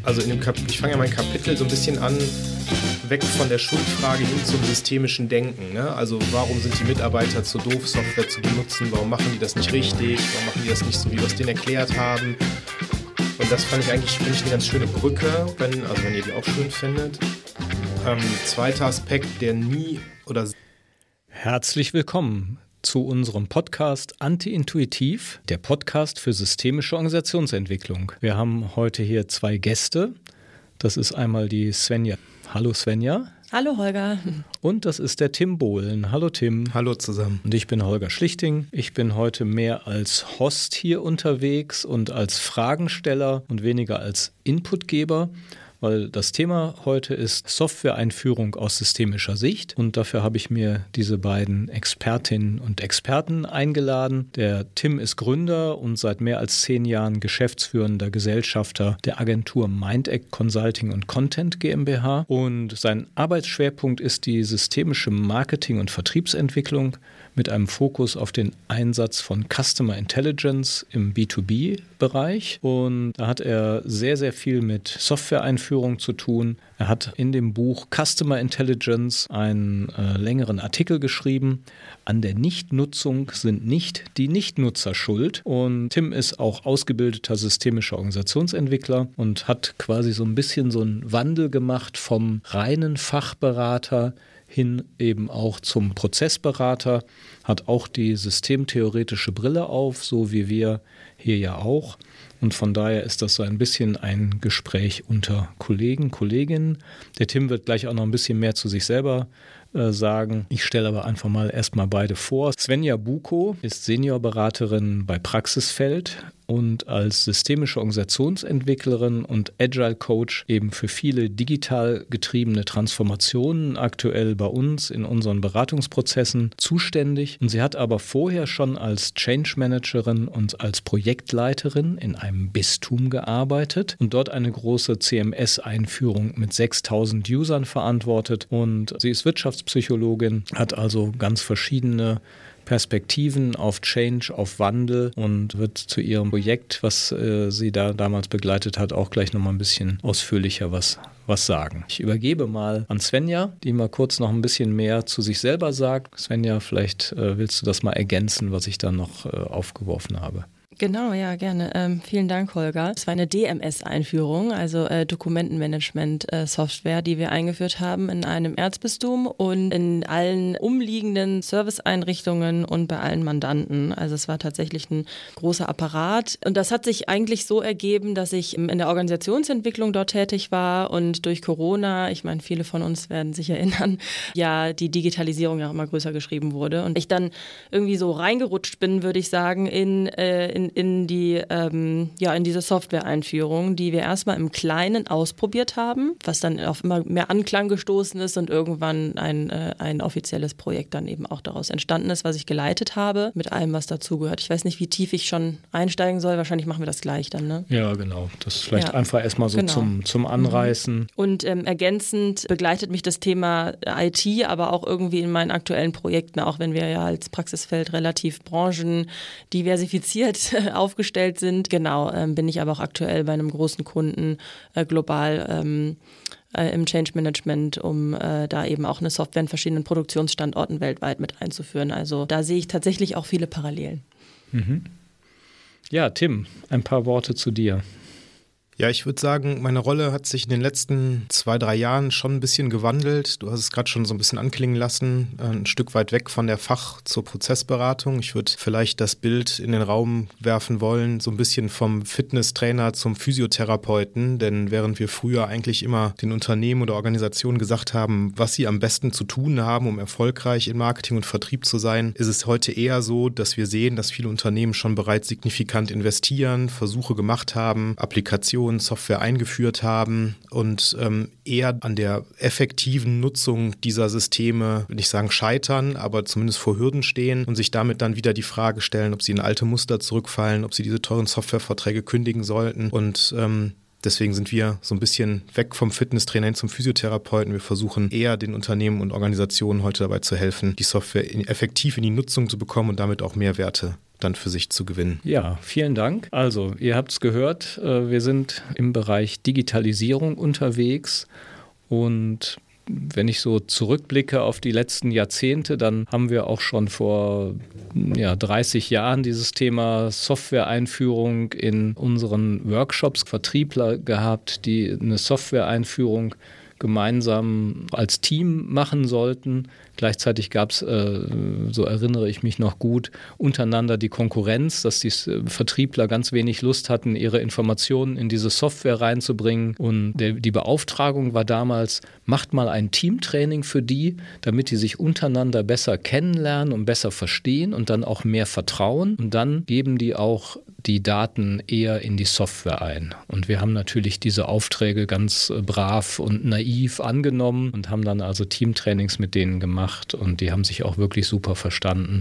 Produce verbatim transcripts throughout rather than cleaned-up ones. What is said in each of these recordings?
Also in dem Kap- ich fange ja mein Kapitel so ein bisschen an, weg von der Schuldfrage hin zum systemischen Denken. Ne? Also warum sind die Mitarbeiter zu doof, Software zu benutzen? Warum machen die das nicht richtig? Warum machen die das nicht so, wie wir es denen erklärt haben? Und das fand ich eigentlich finde ich eine ganz schöne Brücke, wenn, also wenn ihr die auch schön findet. Ähm, zweiter Aspekt, der nie oder... Herzlich willkommen zu unserem Podcast Anti-Intuitiv, der Podcast für systemische Organisationsentwicklung. Wir haben heute hier zwei Gäste. Das ist einmal die Svenja. Hallo Svenja. Hallo Holger. Und das ist der Tim Bohlen. Hallo Tim. Hallo zusammen. Und ich bin Holger Schlichting. Ich bin heute mehr als Host hier unterwegs und als Fragensteller und weniger als Inputgeber, weil das Thema heute ist Software-Einführung aus systemischer Sicht. Und dafür habe ich mir diese beiden Expertinnen und Experten eingeladen. Der Tim ist Gründer und seit mehr als zehn Jahren geschäftsführender Gesellschafter der Agentur Mindact Consulting und Content GmbH. Und sein Arbeitsschwerpunkt ist die systemische Marketing- und Vertriebsentwicklung mit einem Fokus auf den Einsatz von Customer Intelligence im B zwei B-Bereich. Und da hat er sehr, sehr viel mit Software-Einführung zu tun. Er hat in dem Buch Customer Intelligence einen äh, längeren Artikel geschrieben. An der Nichtnutzung sind nicht die Nichtnutzer schuld. Und Tim ist auch ausgebildeter systemischer Organisationsentwickler und hat quasi so ein bisschen so einen Wandel gemacht vom reinen Fachberater hin eben auch zum Prozessberater, hat auch die systemtheoretische Brille auf, so wie wir hier ja auch. Und von daher ist das so ein bisschen ein Gespräch unter Kollegen, Kolleginnen. Der Tim wird gleich auch noch ein bisschen mehr zu sich selber äh, sagen. Ich stelle aber einfach mal erstmal beide vor. Svenja Buko ist Seniorberaterin bei Praxisfeld und als systemische Organisationsentwicklerin und Agile Coach eben für viele digital getriebene Transformationen aktuell bei uns in unseren Beratungsprozessen zuständig. Und sie hat aber vorher schon als Change Managerin und als Projektleiterin in einem Bistum gearbeitet und dort eine große C M S-Einführung mit sechstausend Usern verantwortet. Und sie ist Wirtschaftspsychologin, hat also ganz verschiedene Perspektiven auf Change, auf Wandel und wird zu ihrem Projekt, was äh, sie da damals begleitet hat, auch gleich nochmal ein bisschen ausführlicher was, was sagen. Ich übergebe mal an Svenja, die mal kurz noch ein bisschen mehr zu sich selber sagt. Svenja, vielleicht äh, willst du das mal ergänzen, was ich da noch äh, aufgeworfen habe. Genau, ja, gerne. Ähm, vielen Dank, Holger. Es war eine D M S-Einführung, also äh, Dokumentenmanagement-Software, äh, die wir eingeführt haben in einem Erzbistum und in allen umliegenden Serviceeinrichtungen und bei allen Mandanten. Also es war tatsächlich ein großer Apparat. Und das hat sich eigentlich so ergeben, dass ich in der Organisationsentwicklung dort tätig war und durch Corona, ich meine, viele von uns werden sich erinnern, ja, die Digitalisierung ja auch immer größer geschrieben wurde. Und ich dann irgendwie so reingerutscht bin, würde ich sagen, in, äh, in in die ähm, ja in diese Software-Einführung, die wir erstmal im Kleinen ausprobiert haben, was dann auf immer mehr Anklang gestoßen ist und irgendwann ein, äh, ein offizielles Projekt dann eben auch daraus entstanden ist, was ich geleitet habe, mit allem, was dazugehört. Ich weiß nicht, wie tief ich schon einsteigen soll, wahrscheinlich machen wir das gleich dann, ne? Ja, genau. Das ist vielleicht ja. einfach erstmal so genau. zum, zum Anreißen. Und ähm, ergänzend begleitet mich das Thema I T, aber auch irgendwie in meinen aktuellen Projekten, auch wenn wir ja als Praxisfeld relativ branchendiversifiziert aufgestellt sind. Genau, ähm, bin ich aber auch aktuell bei einem großen Kunden äh, global ähm, äh, im Change Management, um äh, da eben auch eine Software in verschiedenen Produktionsstandorten weltweit mit einzuführen. Also da sehe ich tatsächlich auch viele Parallelen. Mhm. Ja, Tim, ein paar Worte zu dir. Ja, ich würde sagen, meine Rolle hat sich in den letzten zwei, drei Jahren schon ein bisschen gewandelt. Du hast es gerade schon so ein bisschen anklingen lassen, ein Stück weit weg von der Fach- zur Prozessberatung. Ich würde vielleicht das Bild in den Raum werfen wollen, so ein bisschen vom Fitnesstrainer zum Physiotherapeuten. Denn während wir früher eigentlich immer den Unternehmen oder Organisationen gesagt haben, was sie am besten zu tun haben, um erfolgreich in Marketing und Vertrieb zu sein, ist es heute eher so, dass wir sehen, dass viele Unternehmen schon bereits signifikant investieren, Versuche gemacht haben, Applikationen, Software eingeführt haben und ähm, eher an der effektiven Nutzung dieser Systeme, will ich sagen scheitern, aber zumindest vor Hürden stehen und sich damit dann wieder die Frage stellen, ob sie in alte Muster zurückfallen, ob sie diese teuren Softwareverträge kündigen sollten. Und ähm, deswegen sind wir so ein bisschen weg vom Fitnesstrainer hin zum Physiotherapeuten. Wir versuchen eher den Unternehmen und Organisationen heute dabei zu helfen, die Software effektiv in die Nutzung zu bekommen und damit auch Mehrwerte dann für sich zu gewinnen. Ja, vielen Dank. Also, ihr habt es gehört, wir sind im Bereich Digitalisierung unterwegs und wenn ich so zurückblicke auf die letzten Jahrzehnte, dann haben wir auch schon vor ja, dreißig Jahren dieses Thema Software-Einführung in unseren Workshops, Vertriebler gehabt, die eine Software-Einführung gemeinsam als Team machen sollten. Gleichzeitig gab es, äh, so erinnere ich mich noch gut, untereinander die Konkurrenz, dass die Vertriebler ganz wenig Lust hatten, ihre Informationen in diese Software reinzubringen. Und der, die Beauftragung war damals, macht mal ein Teamtraining für die, damit die sich untereinander besser kennenlernen und besser verstehen und dann auch mehr vertrauen. Und dann geben die auch die Daten eher in die Software ein. Und wir haben natürlich diese Aufträge ganz brav und naiv angenommen und haben dann also Teamtrainings mit denen gemacht. Und die haben sich auch wirklich super verstanden.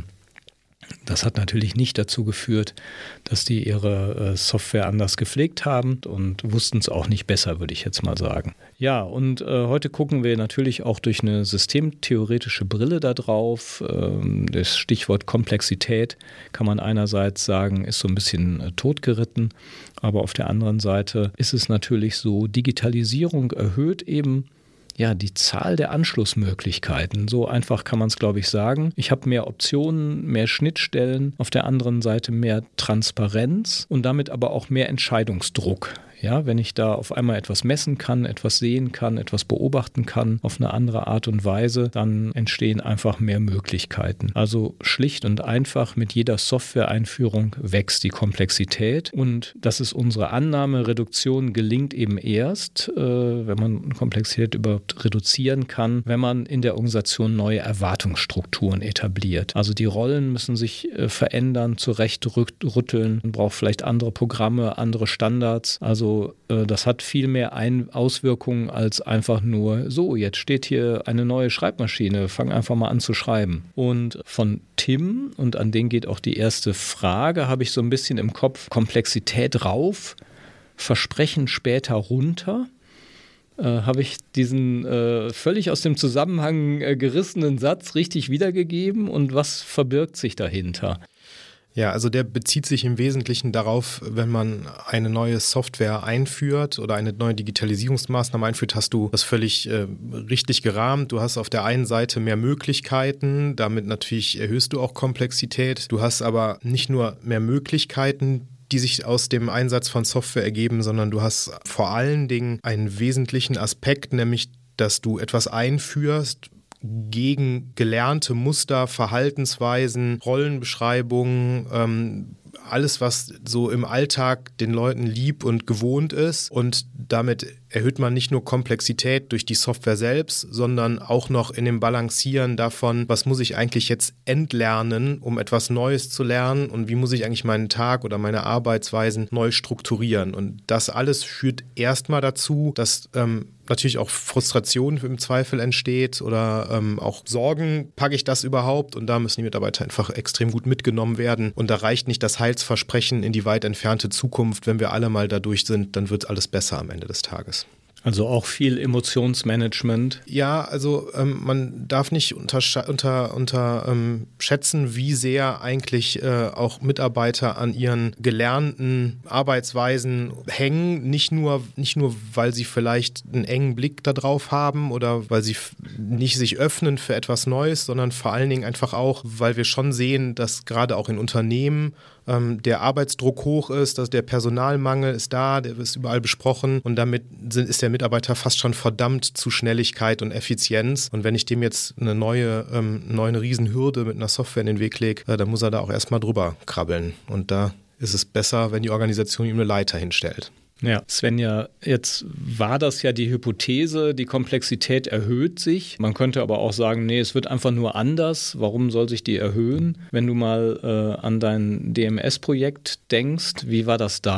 Das hat natürlich nicht dazu geführt, dass die ihre äh, Software anders gepflegt haben und wussten es auch nicht besser, würde ich jetzt mal sagen. Ja, und äh, heute gucken wir natürlich auch durch eine systemtheoretische Brille da drauf. Ähm, das Stichwort Komplexität kann man einerseits sagen, ist so ein bisschen äh, totgeritten, aber auf der anderen Seite ist es natürlich so, Digitalisierung erhöht eben ja, die Zahl der Anschlussmöglichkeiten. So einfach kann man es, glaube ich, sagen. Ich habe mehr Optionen, mehr Schnittstellen, auf der anderen Seite mehr Transparenz und damit aber auch mehr Entscheidungsdruck. Ja, wenn ich da auf einmal etwas messen kann, etwas sehen kann, etwas beobachten kann auf eine andere Art und Weise, dann entstehen einfach mehr Möglichkeiten. Also schlicht und einfach mit jeder Software-Einführung wächst die Komplexität und das ist unsere Annahme, Reduktion gelingt eben erst, äh, wenn man Komplexität überhaupt reduzieren kann, wenn man in der Organisation neue Erwartungsstrukturen etabliert. Also die Rollen müssen sich äh, verändern, zurechtrütteln, man braucht vielleicht andere Programme, andere Standards, also Also das hat viel mehr Ein- Auswirkungen als einfach nur, so, jetzt steht hier eine neue Schreibmaschine, fang einfach mal an zu schreiben. Und von Tim, und an den geht auch die erste Frage, habe ich so ein bisschen im Kopf, Komplexität rauf, Versprechen später runter. Äh, habe ich diesen äh, völlig aus dem Zusammenhang äh, gerissenen Satz richtig wiedergegeben und was verbirgt sich dahinter? Ja, also der bezieht sich im Wesentlichen darauf, wenn man eine neue Software einführt oder eine neue Digitalisierungsmaßnahme einführt, hast du das völlig äh, richtig gerahmt. Du hast auf der einen Seite mehr Möglichkeiten, damit natürlich erhöhst du auch Komplexität. Du hast aber nicht nur mehr Möglichkeiten, die sich aus dem Einsatz von Software ergeben, sondern du hast vor allen Dingen einen wesentlichen Aspekt, nämlich, dass du etwas einführst, gegen gelernte Muster, Verhaltensweisen, Rollenbeschreibungen, ähm, alles, was so im Alltag den Leuten lieb und gewohnt ist. Und damit erhöht man nicht nur Komplexität durch die Software selbst, sondern auch noch in dem Balancieren davon, was muss ich eigentlich jetzt entlernen, um etwas Neues zu lernen und wie muss ich eigentlich meinen Tag oder meine Arbeitsweisen neu strukturieren. Und das alles führt erstmal dazu, dass ähm, natürlich auch Frustration im Zweifel entsteht oder ähm, auch Sorgen, packe ich das überhaupt? Und da müssen die Mitarbeiter einfach extrem gut mitgenommen werden. Und da reicht nicht das Heilsversprechen in die weit entfernte Zukunft. Wenn wir alle mal da durch sind, dann wird alles besser am Ende des Tages. Also auch viel Emotionsmanagement. Ja, also ähm, man darf nicht untersche- unter, unter ähm, schätzen, wie sehr eigentlich äh, auch Mitarbeiter an ihren gelernten Arbeitsweisen hängen. Nicht nur, nicht nur, weil sie vielleicht einen engen Blick darauf haben oder weil sie f- nicht sich öffnen für etwas Neues, sondern vor allen Dingen einfach auch, weil wir schon sehen, dass gerade auch in Unternehmen ähm, der Arbeitsdruck hoch ist, dass der Personalmangel ist da, der ist überall besprochen und damit sind, ist der Mitarbeiter fast schon verdammt zu Schnelligkeit und Effizienz. Und wenn ich dem jetzt eine neue, ähm, neue Riesenhürde mit einer Software in den Weg lege, äh, dann muss er da auch erstmal drüber krabbeln. Und da ist es besser, wenn die Organisation ihm eine Leiter hinstellt. Ja, Svenja, jetzt war das ja die Hypothese, die Komplexität erhöht sich. Man könnte aber auch sagen, nee, es wird einfach nur anders. Warum soll sich die erhöhen? Wenn du mal äh, an dein D M S-Projekt denkst, wie war das da?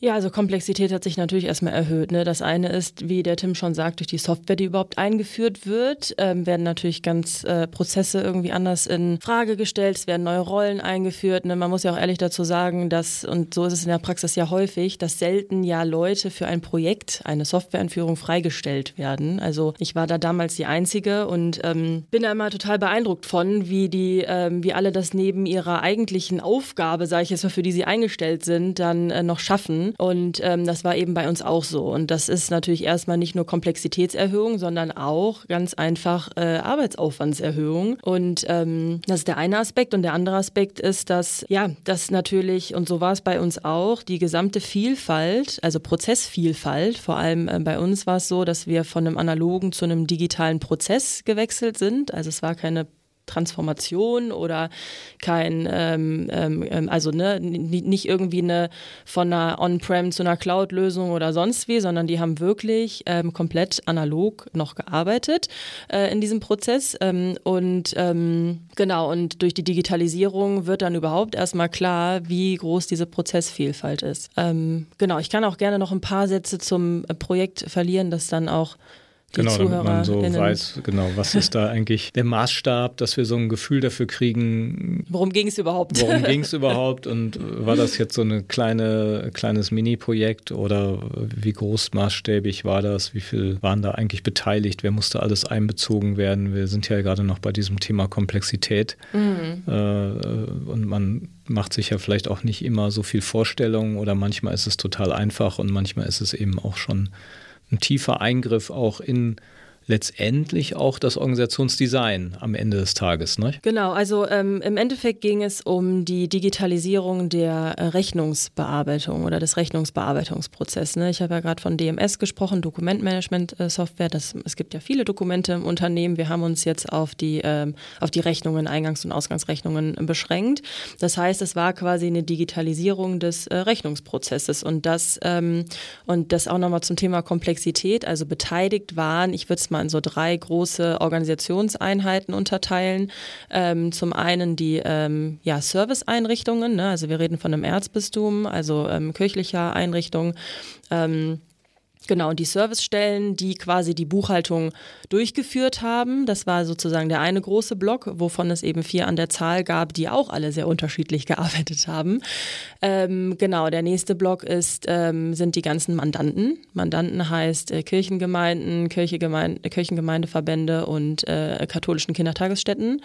Ja, also Komplexität hat sich natürlich erstmal erhöht. Ne? Das eine ist, wie der Tim schon sagt, durch die Software, die überhaupt eingeführt wird, ähm, werden natürlich ganz äh, Prozesse irgendwie anders in Frage gestellt, es werden neue Rollen eingeführt. Ne? Man muss ja auch ehrlich dazu sagen, dass, und so ist es in der Praxis ja häufig, dass selten ja Leute für ein Projekt, eine Softwareeinführung freigestellt werden. Also ich war da damals die Einzige und ähm, bin da immer total beeindruckt von, wie die, ähm, wie alle das neben ihrer eigentlichen Aufgabe, sage ich jetzt mal, für die sie eingestellt sind, dann äh, noch schaffen. Und ähm, das war eben bei uns auch so. Und das ist natürlich erstmal nicht nur Komplexitätserhöhung, sondern auch ganz einfach äh, Arbeitsaufwandserhöhung. Und ähm, das ist der eine Aspekt. Und der andere Aspekt ist, dass, ja, dass natürlich, und so war es bei uns auch, die gesamte Vielfalt, also Prozessvielfalt, vor allem äh, bei uns war es so, dass wir von einem analogen zu einem digitalen Prozess gewechselt sind. Also es war keine Transformation oder kein, ähm, ähm, also ne, nicht irgendwie eine von einer On-Prem zu einer Cloud-Lösung oder sonst wie, sondern die haben wirklich ähm, komplett analog noch gearbeitet äh, in diesem Prozess ähm, und ähm, genau, und durch die Digitalisierung wird dann überhaupt erstmal klar, wie groß diese Prozessvielfalt ist. Ähm, genau, ich kann auch gerne noch ein paar Sätze zum Projekt verlieren, dass dann auch die Genau, damit man so ZuhörerInnen weiß, genau, was ist da eigentlich der Maßstab, dass wir so ein Gefühl dafür kriegen. Worum ging es überhaupt? Worum ging es überhaupt und war das jetzt so ein kleine, kleines Mini-Projekt oder wie großmaßstäbig war das? Wie viel waren da eigentlich beteiligt? Wer musste alles einbezogen werden? Wir sind ja gerade noch bei diesem Thema Komplexität mhm. äh, und man macht sich ja vielleicht auch nicht immer so viel Vorstellung oder manchmal ist es total einfach und manchmal ist es eben auch schon ein tiefer Eingriff auch in letztendlich auch das Organisationsdesign am Ende des Tages, ne? Genau, also ähm, im Endeffekt ging es um die Digitalisierung der äh, Rechnungsbearbeitung oder des Rechnungsbearbeitungsprozesses. Ne? Ich habe ja gerade von D M S gesprochen, Dokumentmanagement-Software. Das, es gibt ja viele Dokumente im Unternehmen. Wir haben uns jetzt auf die, ähm, auf die Rechnungen, Eingangs- und Ausgangsrechnungen beschränkt. Das heißt, es war quasi eine Digitalisierung des äh, Rechnungsprozesses und das, ähm, und das auch nochmal zum Thema Komplexität. Also beteiligt waren, ich würde es mal in so drei große Organisationseinheiten unterteilen. Ähm, zum einen die ähm, ja, Serviceeinrichtungen, ne? Also wir reden von einem Erzbistum, also ähm, kirchlicher Einrichtung. Ähm, Genau, die Servicestellen, die quasi die Buchhaltung durchgeführt haben. Das war sozusagen der eine große Block, wovon es eben vier an der Zahl gab, die auch alle sehr unterschiedlich gearbeitet haben. Ähm, genau, der nächste Block ist, ähm, sind die ganzen Mandanten. Mandanten heißt äh, Kirchengemeinden, Kirchegemeinde, Kirchengemeindeverbände und äh, katholischen Kindertagesstätten.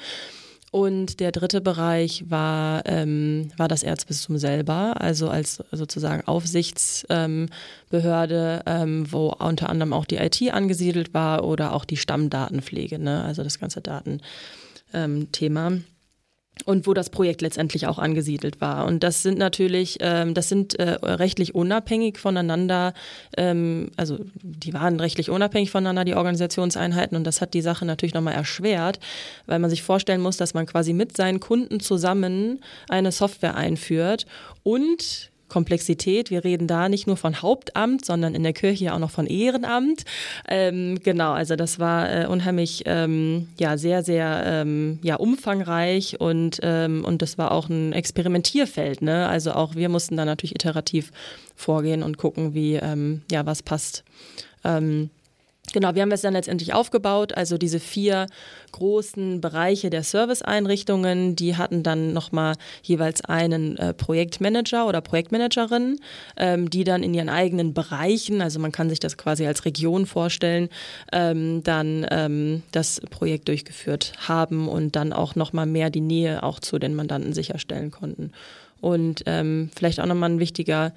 Und der dritte Bereich war, ähm, war das Erzbistum selber, also als sozusagen Aufsichtsbehörde, ähm, wo unter anderem auch die I T angesiedelt war oder auch die Stammdatenpflege, ne? Also das ganze Datenthema. Ähm, Und wo das Projekt letztendlich auch angesiedelt war. Und das sind natürlich, ähm, das sind äh, rechtlich unabhängig voneinander, ähm, also die waren rechtlich unabhängig voneinander, die Organisationseinheiten. Und das hat die Sache natürlich nochmal erschwert, weil man sich vorstellen muss, dass man quasi mit seinen Kunden zusammen eine Software einführt und Komplexität. Wir reden da nicht nur von Hauptamt, sondern in der Kirche auch noch von Ehrenamt. Ähm, genau, also das war äh, unheimlich, ähm, ja, sehr, sehr ähm, ja, umfangreich und, ähm, und das war auch ein Experimentierfeld. Ne? Also auch wir mussten da natürlich iterativ vorgehen und gucken, wie, ähm, ja, was passt. Ähm, Genau, wir haben es dann letztendlich aufgebaut, also diese vier großen Bereiche der Serviceeinrichtungen, die hatten dann nochmal jeweils einen äh, Projektmanager oder Projektmanagerin, ähm, die dann in ihren eigenen Bereichen, also man kann sich das quasi als Region vorstellen, ähm, dann ähm, das Projekt durchgeführt haben und dann auch nochmal mehr die Nähe auch zu den Mandanten sicherstellen konnten. Und ähm, vielleicht auch nochmal ein wichtiger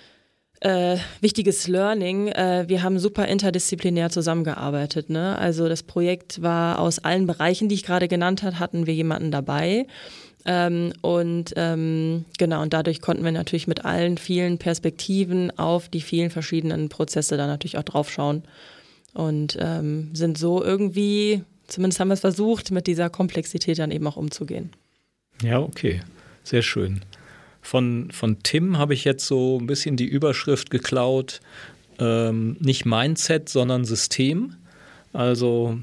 Äh, wichtiges Learning, äh, wir haben super interdisziplinär zusammengearbeitet. Ne? Also das Projekt war aus allen Bereichen, die ich gerade genannt habe, hatten wir jemanden dabei. Ähm, und ähm, genau, und dadurch konnten wir natürlich mit allen vielen Perspektiven auf die vielen verschiedenen Prozesse da natürlich auch drauf schauen. Und ähm, sind so irgendwie, zumindest haben wir es versucht, mit dieser Komplexität dann eben auch umzugehen. Ja, okay. Sehr schön. Von, von Tim habe ich jetzt so ein bisschen die Überschrift geklaut, ähm, nicht Mindset, sondern System. Also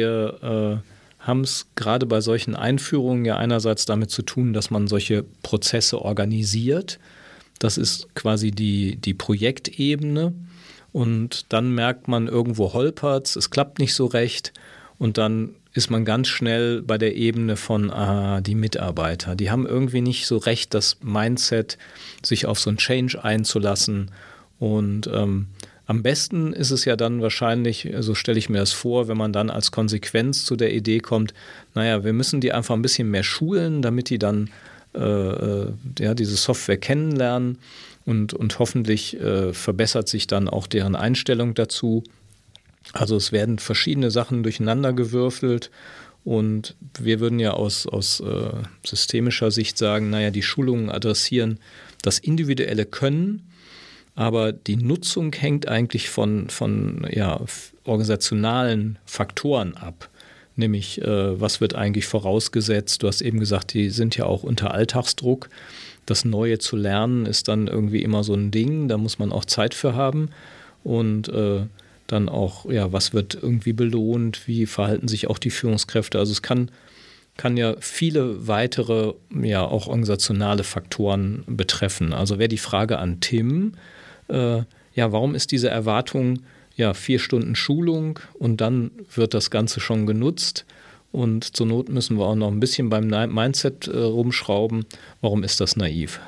wir äh, haben es gerade bei solchen Einführungen ja einerseits damit zu tun, dass man solche Prozesse organisiert. Das ist quasi die, die Projektebene. Und dann merkt man, irgendwo holpert's, es klappt nicht so recht. Und dann ist man ganz schnell bei der Ebene von ah, die Mitarbeiter. Die haben irgendwie nicht so recht das Mindset, sich auf so ein Change einzulassen. Und ähm, am besten ist es ja dann wahrscheinlich, so stelle ich mir das vor, wenn man dann als Konsequenz zu der Idee kommt, naja, wir müssen die einfach ein bisschen mehr schulen, damit die dann äh, ja, diese Software kennenlernen und, und hoffentlich äh, verbessert sich dann auch deren Einstellung dazu. Also es werden verschiedene Sachen durcheinander gewürfelt und wir würden ja aus, aus äh, systemischer Sicht sagen, naja, die Schulungen adressieren das individuelle Können, aber die Nutzung hängt eigentlich von, von ja, organisationalen Faktoren ab. Nämlich, äh, was wird eigentlich vorausgesetzt? Du hast eben gesagt, die sind ja auch unter Alltagsdruck. Das Neue zu lernen ist dann irgendwie immer so ein Ding, da muss man auch Zeit für haben. Und äh, dann auch, ja, was wird irgendwie belohnt? Wie verhalten sich auch die Führungskräfte? Also es kann, kann ja viele weitere, ja, auch organisationale Faktoren betreffen. Also wäre die Frage an Tim, Äh, ja, warum ist diese Erwartung, ja, vier Stunden Schulung und dann wird das Ganze schon genutzt und zur Not müssen wir auch noch ein bisschen beim Mindset äh, rumschrauben. Warum ist das naiv?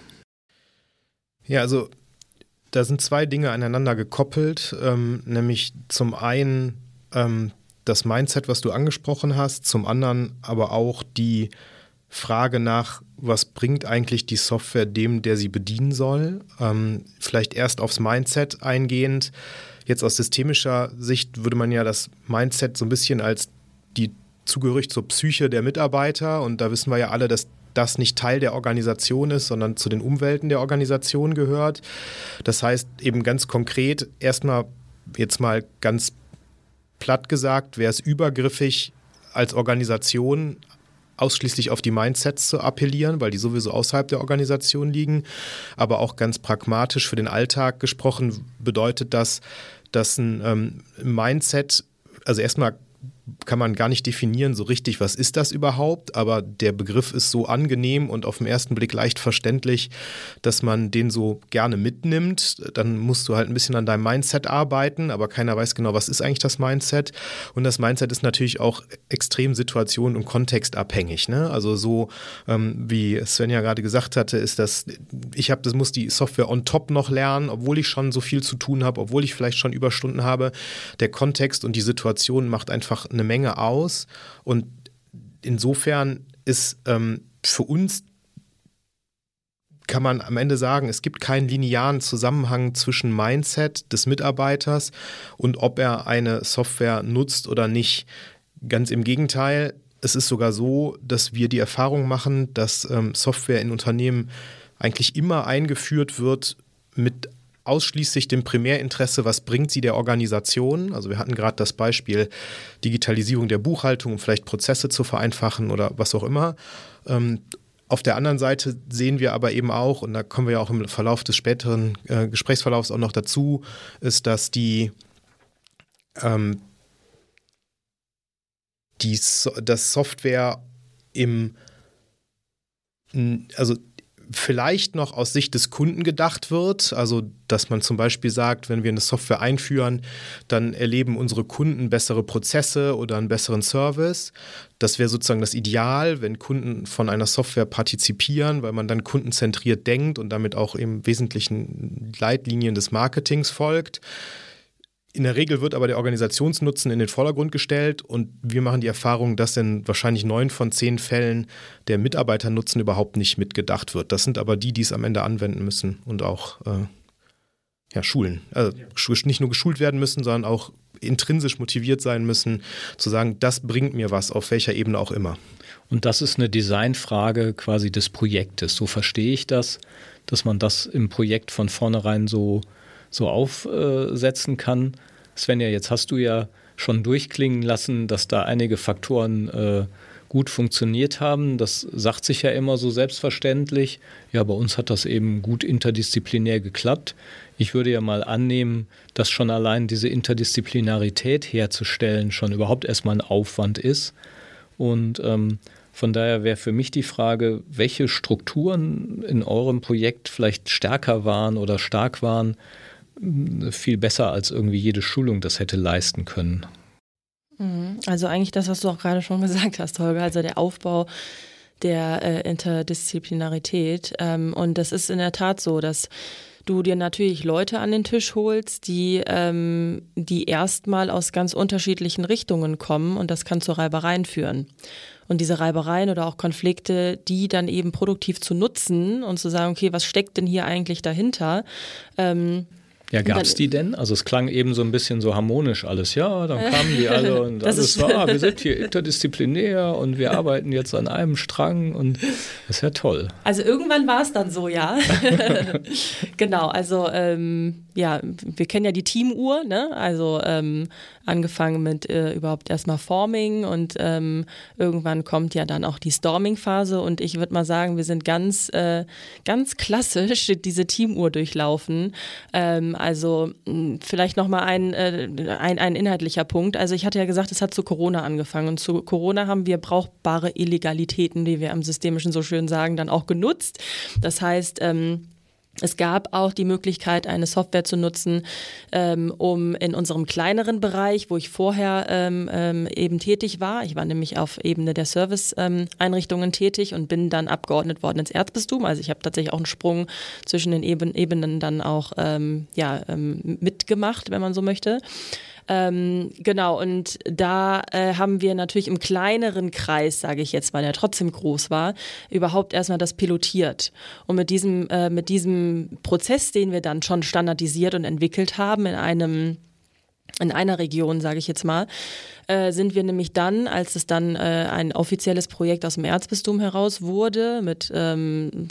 Ja, also da sind zwei Dinge aneinander gekoppelt, ähm, nämlich zum einen ähm, das Mindset, was du angesprochen hast, zum anderen aber auch die Frage nach, was bringt eigentlich die Software dem, der sie bedienen soll? Ähm, vielleicht erst aufs Mindset eingehend. Jetzt aus systemischer Sicht würde man ja das Mindset so ein bisschen als die zugehörig zur Psyche der Mitarbeiter und da wissen wir ja alle, dass das nicht Teil der Organisation ist, sondern zu den Umwelten der Organisation gehört. Das heißt eben ganz konkret, erstmal jetzt mal ganz platt gesagt, wäre es übergriffig als Organisation ausschließlich auf die Mindsets zu appellieren, weil die sowieso außerhalb der Organisation liegen. Aber auch ganz pragmatisch für den Alltag gesprochen bedeutet das, dass ein ähm, Mindset, also erstmal kann man gar nicht definieren so richtig, was ist das überhaupt, aber der Begriff ist so angenehm und auf den ersten Blick leicht verständlich, dass man den so gerne mitnimmt. Dann musst du halt ein bisschen an deinem Mindset arbeiten, aber keiner weiß genau, was ist eigentlich das Mindset. Und das Mindset ist natürlich auch extrem situation- und kontextabhängig. Ne? Also so, ähm, wie Sven ja gerade gesagt hatte, ist das, ich habe, das muss die Software on top noch lernen, obwohl ich schon so viel zu tun habe, obwohl ich vielleicht schon Überstunden habe. Der Kontext und die Situation macht einfach eine Menge aus und insofern ist ähm, für uns, kann man am Ende sagen, es gibt keinen linearen Zusammenhang zwischen Mindset des Mitarbeiters und ob er eine Software nutzt oder nicht. Ganz im Gegenteil, es ist sogar so, dass wir die Erfahrung machen, dass ähm, Software in Unternehmen eigentlich immer eingeführt wird mit ausschließlich dem Primärinteresse, was bringt sie der Organisation. Also wir hatten gerade das Beispiel Digitalisierung der Buchhaltung, um vielleicht Prozesse zu vereinfachen oder was auch immer. Ähm, auf der anderen Seite sehen wir aber eben auch, und da kommen wir ja auch im Verlauf des späteren äh, Gesprächsverlaufs auch noch dazu, ist, dass die, ähm, die so- das Software im, also vielleicht noch aus Sicht des Kunden gedacht wird, also dass man zum Beispiel sagt, wenn wir eine Software einführen, dann erleben unsere Kunden bessere Prozesse oder einen besseren Service. Das wäre sozusagen das Ideal, wenn Kunden von einer Software partizipieren, weil man dann kundenzentriert denkt und damit auch im wesentlichen Leitlinien des Marketings folgt. In der Regel wird aber der Organisationsnutzen in den Vordergrund gestellt und wir machen die Erfahrung, dass in wahrscheinlich neun von zehn Fällen der Mitarbeiternutzen überhaupt nicht mitgedacht wird. Das sind aber die, die es am Ende anwenden müssen und auch äh, ja, schulen. Also nicht nur geschult werden müssen, sondern auch intrinsisch motiviert sein müssen, zu sagen, das bringt mir was, auf welcher Ebene auch immer. Und das ist eine Designfrage quasi des Projektes. So verstehe ich das, dass man das im Projekt von vornherein so so aufsetzen kann. Svenja, jetzt hast du ja schon durchklingen lassen, dass da einige Faktoren äh, gut funktioniert haben. Das sagt sich ja immer so selbstverständlich. Ja, bei uns hat das eben gut interdisziplinär geklappt. Ich würde ja mal annehmen, dass schon allein diese Interdisziplinarität herzustellen schon überhaupt erstmal ein Aufwand ist. Und ähm, Von daher wäre für mich die Frage, welche Strukturen in eurem Projekt vielleicht stärker waren oder stark waren, viel besser als irgendwie jede Schulung das hätte leisten können. Also eigentlich das, was du auch gerade schon gesagt hast, Holger, also der Aufbau der äh, Interdisziplinarität. Ähm, und das ist in der Tat so, dass du dir natürlich Leute an den Tisch holst, die, ähm, die erstmal aus ganz unterschiedlichen Richtungen kommen und das kann zu Reibereien führen. Und diese Reibereien oder auch Konflikte, die dann eben produktiv zu nutzen und zu sagen, okay, was steckt denn hier eigentlich dahinter? Ähm, Ja, gab es die denn? Also es klang eben so ein bisschen so harmonisch alles. Ja, dann kamen die alle und alles war, ah, wir sind hier interdisziplinär und wir arbeiten jetzt an einem Strang und das ist ja toll. Also irgendwann war es dann so, ja. Genau, also ähm, ja, wir kennen ja die Teamuhr, ne? Also ähm, angefangen mit äh, überhaupt erstmal Forming und ähm, irgendwann kommt ja dann auch die Storming-Phase und ich würde mal sagen, wir sind ganz, äh, ganz klassisch diese Teamuhr durchlaufen. Ähm, also mh, vielleicht nochmal ein, äh, ein, ein inhaltlicher Punkt. Also ich hatte ja gesagt, es hat zu Corona angefangen und zu Corona haben wir brauchbare Illegalitäten, wie wir am Systemischen so schön sagen, dann auch genutzt. Das heißt, ähm, es gab auch die Möglichkeit, eine Software zu nutzen, ähm, um in unserem kleineren Bereich, wo ich vorher ähm, ähm, eben tätig war, ich war nämlich auf Ebene der Service-Einrichtungen ähm, tätig und bin dann abgeordnet worden ins Erzbistum. Also ich habe tatsächlich auch einen Sprung zwischen den Eben- Ebenen dann auch ähm, ja, ähm, mitgemacht, wenn man so möchte. Ähm, genau, und da äh, haben wir natürlich im kleineren Kreis, sage ich jetzt, weil er trotzdem groß war, überhaupt erstmal das pilotiert. Und mit diesem, äh, mit diesem Prozess, den wir dann schon standardisiert und entwickelt haben in einem in einer Region, sage ich jetzt mal, äh, sind wir nämlich dann, als es dann äh, ein offizielles Projekt aus dem Erzbistum heraus wurde, mit ähm,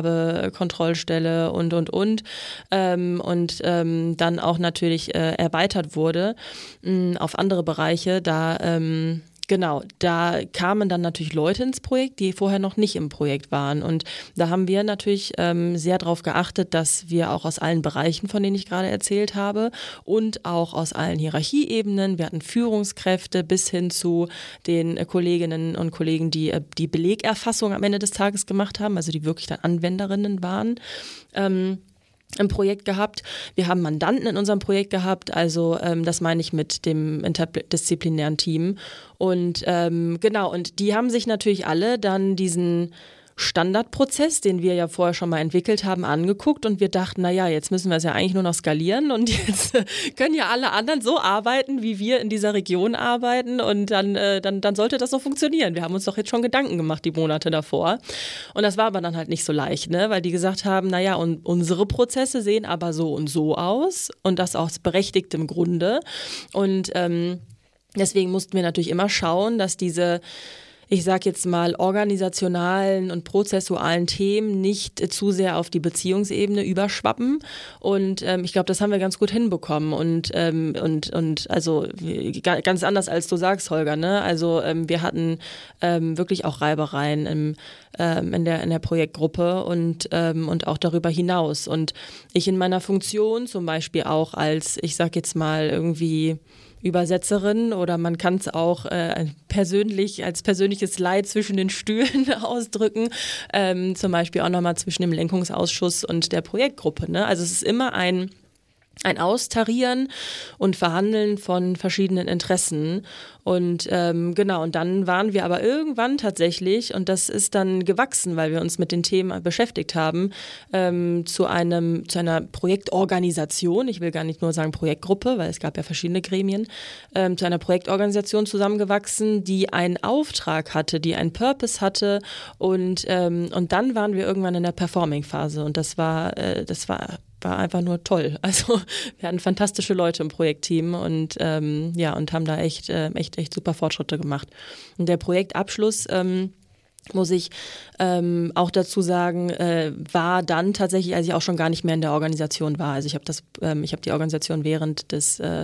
Vergabekontrollstelle und, und, und, ähm, und ähm, dann auch natürlich äh, erweitert wurde mh, auf andere Bereiche, da ähm, Genau, da kamen dann natürlich Leute ins Projekt, die vorher noch nicht im Projekt waren. Und da haben wir natürlich ähm, sehr darauf geachtet, dass wir auch aus allen Bereichen, von denen ich gerade erzählt habe, und auch aus allen Hierarchieebenen, wir hatten Führungskräfte bis hin zu den äh, Kolleginnen und Kollegen, die äh, die Belegerfassung am Ende des Tages gemacht haben, also die wirklich dann Anwenderinnen waren, ähm, im Projekt gehabt. Wir haben Mandanten in unserem Projekt gehabt, also ähm, das meine ich mit dem interdisziplinären Team. Und ähm, genau, und die haben sich natürlich alle dann diesen Standardprozess, den wir ja vorher schon mal entwickelt haben, angeguckt und wir dachten, naja, jetzt müssen wir es ja eigentlich nur noch skalieren und jetzt können ja alle anderen so arbeiten, wie wir in dieser Region arbeiten und dann, äh, dann, dann sollte das doch funktionieren. Wir haben uns doch jetzt schon Gedanken gemacht, die Monate davor. Und das war aber dann halt nicht so leicht, ne? Weil die gesagt haben, naja, und unsere Prozesse sehen aber so und so aus und das aus berechtigtem Grunde. Und ähm, deswegen mussten wir natürlich immer schauen, dass diese ich sage jetzt mal, organisationalen und prozessualen Themen nicht äh, zu sehr auf die Beziehungsebene überschwappen. Und ähm, ich glaube, das haben wir ganz gut hinbekommen. Und, ähm, und, und also ganz anders als du sagst, Holger, ne? Also ähm, wir hatten ähm, wirklich auch Reibereien im, ähm, in, der, in der Projektgruppe und, ähm, und auch darüber hinaus. Und ich in meiner Funktion zum Beispiel auch als, ich sage jetzt mal, irgendwie Übersetzerin oder man kann es auch äh, persönlich als persönliches Leid zwischen den Stühlen ausdrücken, ähm, zum Beispiel auch nochmal zwischen dem Lenkungsausschuss und der Projektgruppe. Ne? Also es ist immer ein ein Austarieren und Verhandeln von verschiedenen Interessen. Und ähm, genau, und dann waren wir aber irgendwann tatsächlich, und das ist dann gewachsen, weil wir uns mit den Themen beschäftigt haben, ähm, zu einem zu einer Projektorganisation, ich will gar nicht nur sagen Projektgruppe, weil es gab ja verschiedene Gremien, ähm, zu einer Projektorganisation zusammengewachsen, die einen Auftrag hatte, die einen Purpose hatte und, ähm, und dann waren wir irgendwann in der Performing-Phase und das war, äh, das war war einfach nur toll. Also wir hatten fantastische Leute im Projektteam und ähm, ja und haben da echt, äh, echt, echt super Fortschritte gemacht. Und der Projektabschluss, ähm, muss ich ähm, auch dazu sagen, äh, war dann tatsächlich, als ich auch schon gar nicht mehr in der Organisation war. Also ich habe das, ähm, ich habe die Organisation während des äh,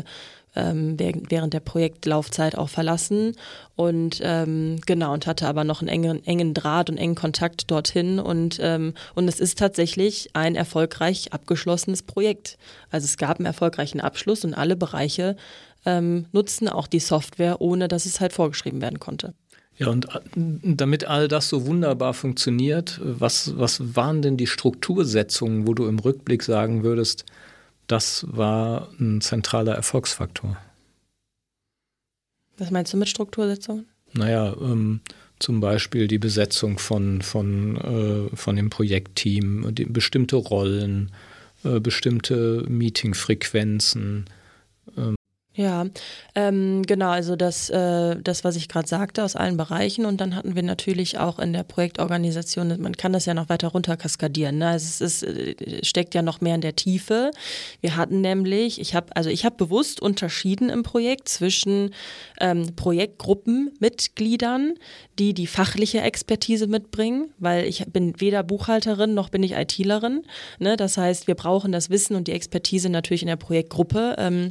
während der Projektlaufzeit auch verlassen und ähm, genau und hatte aber noch einen engen, engen Draht und engen Kontakt dorthin und ähm, und es ist tatsächlich ein erfolgreich abgeschlossenes Projekt. Also es gab einen erfolgreichen Abschluss und alle Bereiche ähm, nutzen auch die Software, ohne dass es halt vorgeschrieben werden konnte. Ja, und damit all das so wunderbar funktioniert, was, was waren denn die Struktursetzungen, wo du im Rückblick sagen würdest, das war ein zentraler Erfolgsfaktor? Was meinst du mit Struktursetzungen? Naja, ähm, zum Beispiel die Besetzung von, von, äh, von dem Projektteam, die, bestimmte Rollen, äh, bestimmte Meetingfrequenzen. Ähm. Ja, ähm, genau, also das, äh, das, was ich gerade sagte, aus allen Bereichen. Und dann hatten wir natürlich auch in der Projektorganisation, man kann das ja noch weiter runter kaskadieren, ne? Also es ist, äh, steckt ja noch mehr in der Tiefe. Wir hatten nämlich, ich habe also ich habe bewusst unterschieden im Projekt zwischen ähm, Projektgruppenmitgliedern, die die fachliche Expertise mitbringen, weil ich bin weder Buchhalterin noch bin ich ITlerin, ne? Das heißt, wir brauchen das Wissen und die Expertise natürlich in der Projektgruppe, ähm,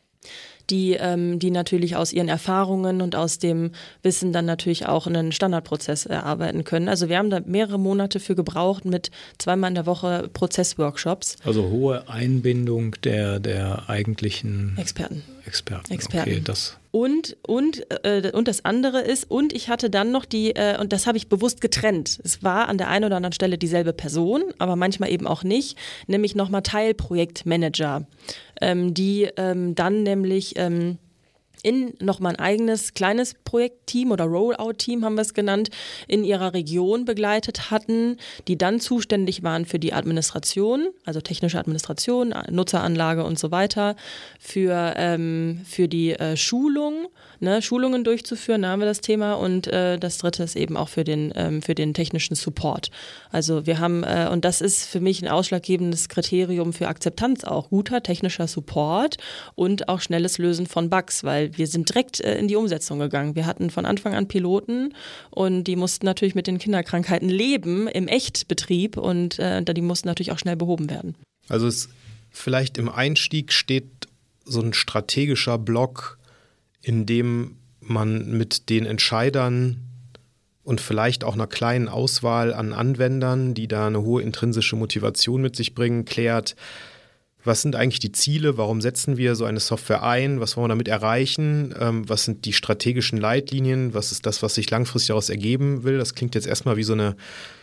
die, ähm, die natürlich aus ihren Erfahrungen und aus dem Wissen dann natürlich auch einen Standardprozess erarbeiten können. Also wir haben da mehrere Monate für gebraucht mit zweimal in der Woche Prozessworkshops. Also hohe Einbindung der, der eigentlichen Experten. Experten. Experten. Okay, das Und, und, äh, und das andere ist, und ich hatte dann noch die, äh, und das habe ich bewusst getrennt. Es war an der einen oder anderen Stelle dieselbe Person, aber manchmal eben auch nicht, nämlich nochmal Teilprojektmanager, ähm, die ähm, dann nämlich ähm, in nochmal ein eigenes kleines Projektteam oder Rollout-Team haben wir es genannt, in ihrer Region begleitet hatten, die dann zuständig waren für die Administration, also technische Administration, Nutzeranlage und so weiter, für, ähm, für die äh, Schulung, ne, Schulungen durchzuführen, da haben wir das Thema, und äh, das dritte ist eben auch für den, ähm, für den technischen Support. Also wir haben, äh, und das ist für mich ein ausschlaggebendes Kriterium für Akzeptanz auch, guter technischer Support und auch schnelles Lösen von Bugs, weil wir sind direkt äh, in die Umsetzung gegangen. Wir hatten von Anfang an Piloten und die mussten natürlich mit den Kinderkrankheiten leben im Echtbetrieb und äh, die mussten natürlich auch schnell behoben werden. Also es vielleicht im Einstieg steht so ein strategischer Block, in dem man mit den Entscheidern und vielleicht auch einer kleinen Auswahl an Anwendern, die da eine hohe intrinsische Motivation mit sich bringen, klärt, was sind eigentlich die Ziele, warum setzen wir so eine Software ein, was wollen wir damit erreichen, ähm, was sind die strategischen Leitlinien, was ist das, was sich langfristig daraus ergeben will. Das klingt jetzt erstmal wie so eine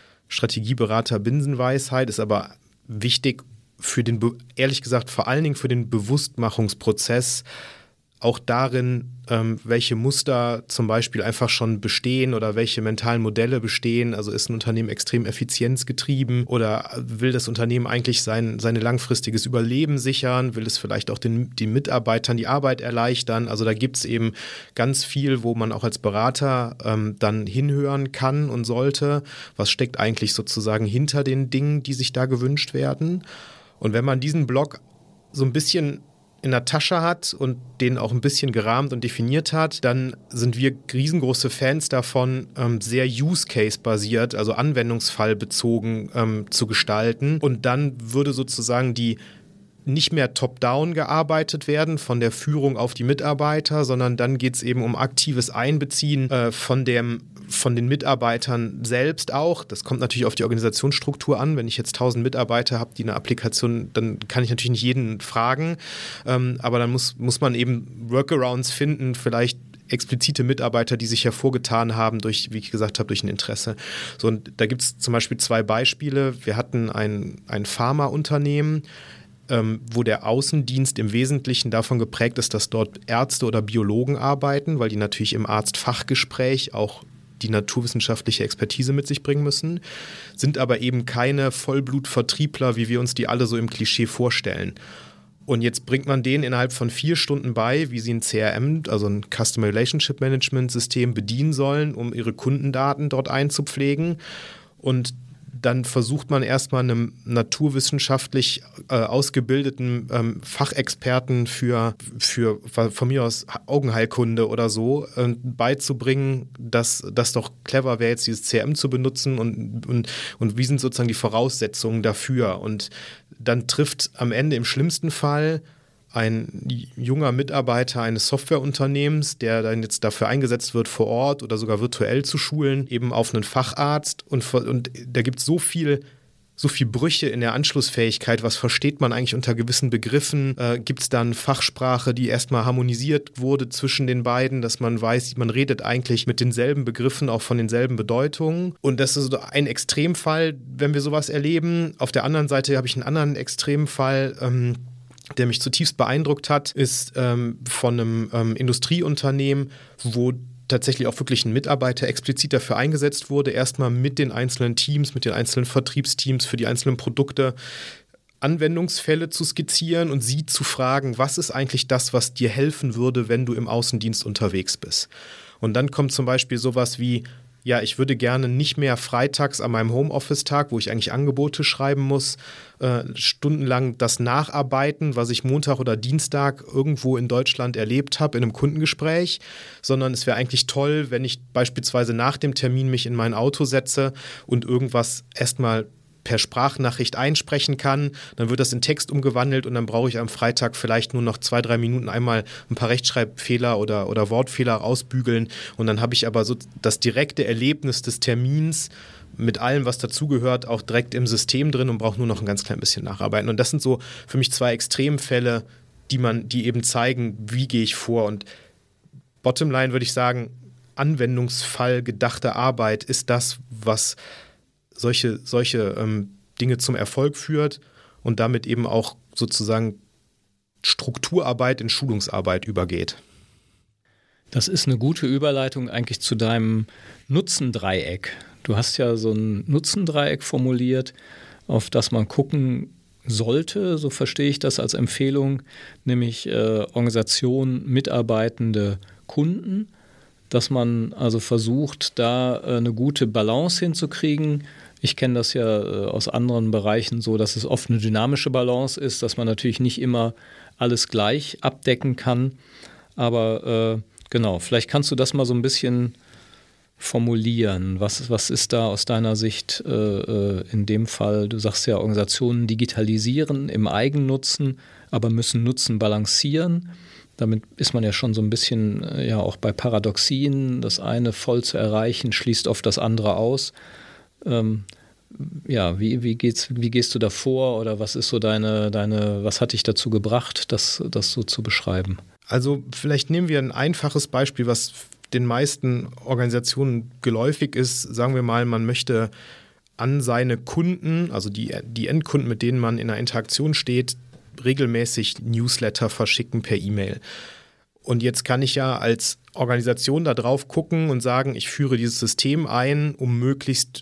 Strategieberater-Binsenweisheit, ist aber wichtig für den, ehrlich gesagt, vor allen Dingen für den Bewusstmachungsprozess, auch darin, ähm, welche Muster zum Beispiel einfach schon bestehen oder welche mentalen Modelle bestehen. Also ist ein Unternehmen extrem effizienzgetrieben oder will das Unternehmen eigentlich sein seine langfristiges Überleben sichern, will es vielleicht auch den, den Mitarbeitern die Arbeit erleichtern. Also da gibt es eben ganz viel, wo man auch als Berater ähm, dann hinhören kann und sollte. Was steckt eigentlich sozusagen hinter den Dingen, die sich da gewünscht werden? Und wenn man diesen Block so ein bisschen in der Tasche hat und den auch ein bisschen gerahmt und definiert hat, dann sind wir riesengroße Fans davon, ähm, sehr Use-Case-basiert, also anwendungsfallbezogen ähm, zu gestalten. Und dann würde sozusagen die nicht mehr top-down gearbeitet werden von der Führung auf die Mitarbeiter, sondern dann geht es eben um aktives Einbeziehen äh, von dem von den Mitarbeitern selbst auch. Das kommt natürlich auf die Organisationsstruktur an. Wenn ich jetzt tausend Mitarbeiter habe, die eine Applikation, dann kann ich natürlich nicht jeden fragen. Ähm, aber dann muss, muss man eben Workarounds finden, vielleicht explizite Mitarbeiter, die sich hervorgetan haben durch, wie ich gesagt habe, durch ein Interesse. So, und da gibt es zum Beispiel zwei Beispiele. Wir hatten ein, ein Pharmaunternehmen, Ähm, wo der Außendienst im Wesentlichen davon geprägt ist, dass dort Ärzte oder Biologen arbeiten, weil die natürlich im Arzt-Fachgespräch auch die naturwissenschaftliche Expertise mit sich bringen müssen, sind aber eben keine Vollblutvertriebler, wie wir uns die alle so im Klischee vorstellen. Und jetzt bringt man denen innerhalb von vier Stunden bei, wie sie ein C R M, also ein Customer Relationship Management System bedienen sollen, um ihre Kundendaten dort einzupflegen. Und dann versucht man erstmal einem naturwissenschaftlich äh, ausgebildeten ähm, Fachexperten für, für von mir aus Augenheilkunde oder so äh, beizubringen, dass das doch clever wäre, jetzt dieses C R M zu benutzen und, und, und wie sind sozusagen die Voraussetzungen dafür. Und dann trifft am Ende im schlimmsten Fall ein junger Mitarbeiter eines Softwareunternehmens, der dann jetzt dafür eingesetzt wird, vor Ort oder sogar virtuell zu schulen, eben auf einen Facharzt. Und, und da gibt es so viel so viel Brüche in der Anschlussfähigkeit. Was versteht man eigentlich unter gewissen Begriffen? Äh, gibt es dann Fachsprache, die erstmal harmonisiert wurde zwischen den beiden, dass man weiß, man redet eigentlich mit denselben Begriffen, auch von denselben Bedeutungen. Und das ist so ein Extremfall, wenn wir sowas erleben. Auf der anderen Seite habe ich einen anderen Extremfall, ähm, der mich zutiefst beeindruckt hat, ist ähm, von einem ähm, Industrieunternehmen, wo tatsächlich auch wirklich ein Mitarbeiter explizit dafür eingesetzt wurde, erstmal mit den einzelnen Teams, mit den einzelnen Vertriebsteams für die einzelnen Produkte Anwendungsfälle zu skizzieren und sie zu fragen, was ist eigentlich das, was dir helfen würde, wenn du im Außendienst unterwegs bist. Und dann kommt zum Beispiel sowas wie, ja, ich würde gerne nicht mehr freitags an meinem Homeoffice-Tag, wo ich eigentlich Angebote schreiben muss, äh, stundenlang das nacharbeiten, was ich Montag oder Dienstag irgendwo in Deutschland erlebt habe in einem Kundengespräch, sondern es wäre eigentlich toll, wenn ich beispielsweise nach dem Termin mich in mein Auto setze und irgendwas erstmal per Sprachnachricht einsprechen kann, dann wird das in Text umgewandelt und dann brauche ich am Freitag vielleicht nur noch zwei, drei Minuten einmal ein paar Rechtschreibfehler oder, oder Wortfehler ausbügeln und dann habe ich aber so das direkte Erlebnis des Termins mit allem, was dazugehört, auch direkt im System drin und brauche nur noch ein ganz klein bisschen nacharbeiten. Und das sind so für mich zwei Extremfälle, die man, die eben zeigen, wie gehe ich vor. Und Bottomline würde ich sagen, Anwendungsfall gedachte Arbeit ist das, was solche, solche ähm, Dinge zum Erfolg führt und damit eben auch sozusagen Strukturarbeit in Schulungsarbeit übergeht. Das ist eine gute Überleitung eigentlich zu deinem Nutzendreieck. Du hast ja so ein Nutzendreieck formuliert, auf das man gucken sollte, so verstehe ich das als Empfehlung, nämlich äh, Organisation, Mitarbeitende, Kunden, dass man also versucht, da äh, eine gute Balance hinzukriegen. Ich kenne das ja äh, aus anderen Bereichen so, dass es oft eine dynamische Balance ist, dass man natürlich nicht immer alles gleich abdecken kann. Aber äh, genau, vielleicht kannst du das mal so ein bisschen formulieren. Was, was ist da aus deiner Sicht äh, in dem Fall? Du sagst ja, Organisationen digitalisieren im Eigennutzen, aber müssen Nutzen balancieren. Damit ist man ja schon so ein bisschen äh, ja auch bei Paradoxien. Das eine voll zu erreichen, schließt oft das andere aus. Ähm, ja, wie, wie, geht's, wie gehst du da vor oder was ist so deine, deine, was hat dich dazu gebracht, das, das so zu beschreiben? Also vielleicht nehmen wir ein einfaches Beispiel, was den meisten Organisationen geläufig ist. Sagen wir mal, man möchte an seine Kunden, also die, die Endkunden, mit denen man in einer Interaktion steht, regelmäßig Newsletter verschicken per E-Mail. Und jetzt kann ich ja als Organisation da drauf gucken und sagen, ich führe dieses System ein, um möglichst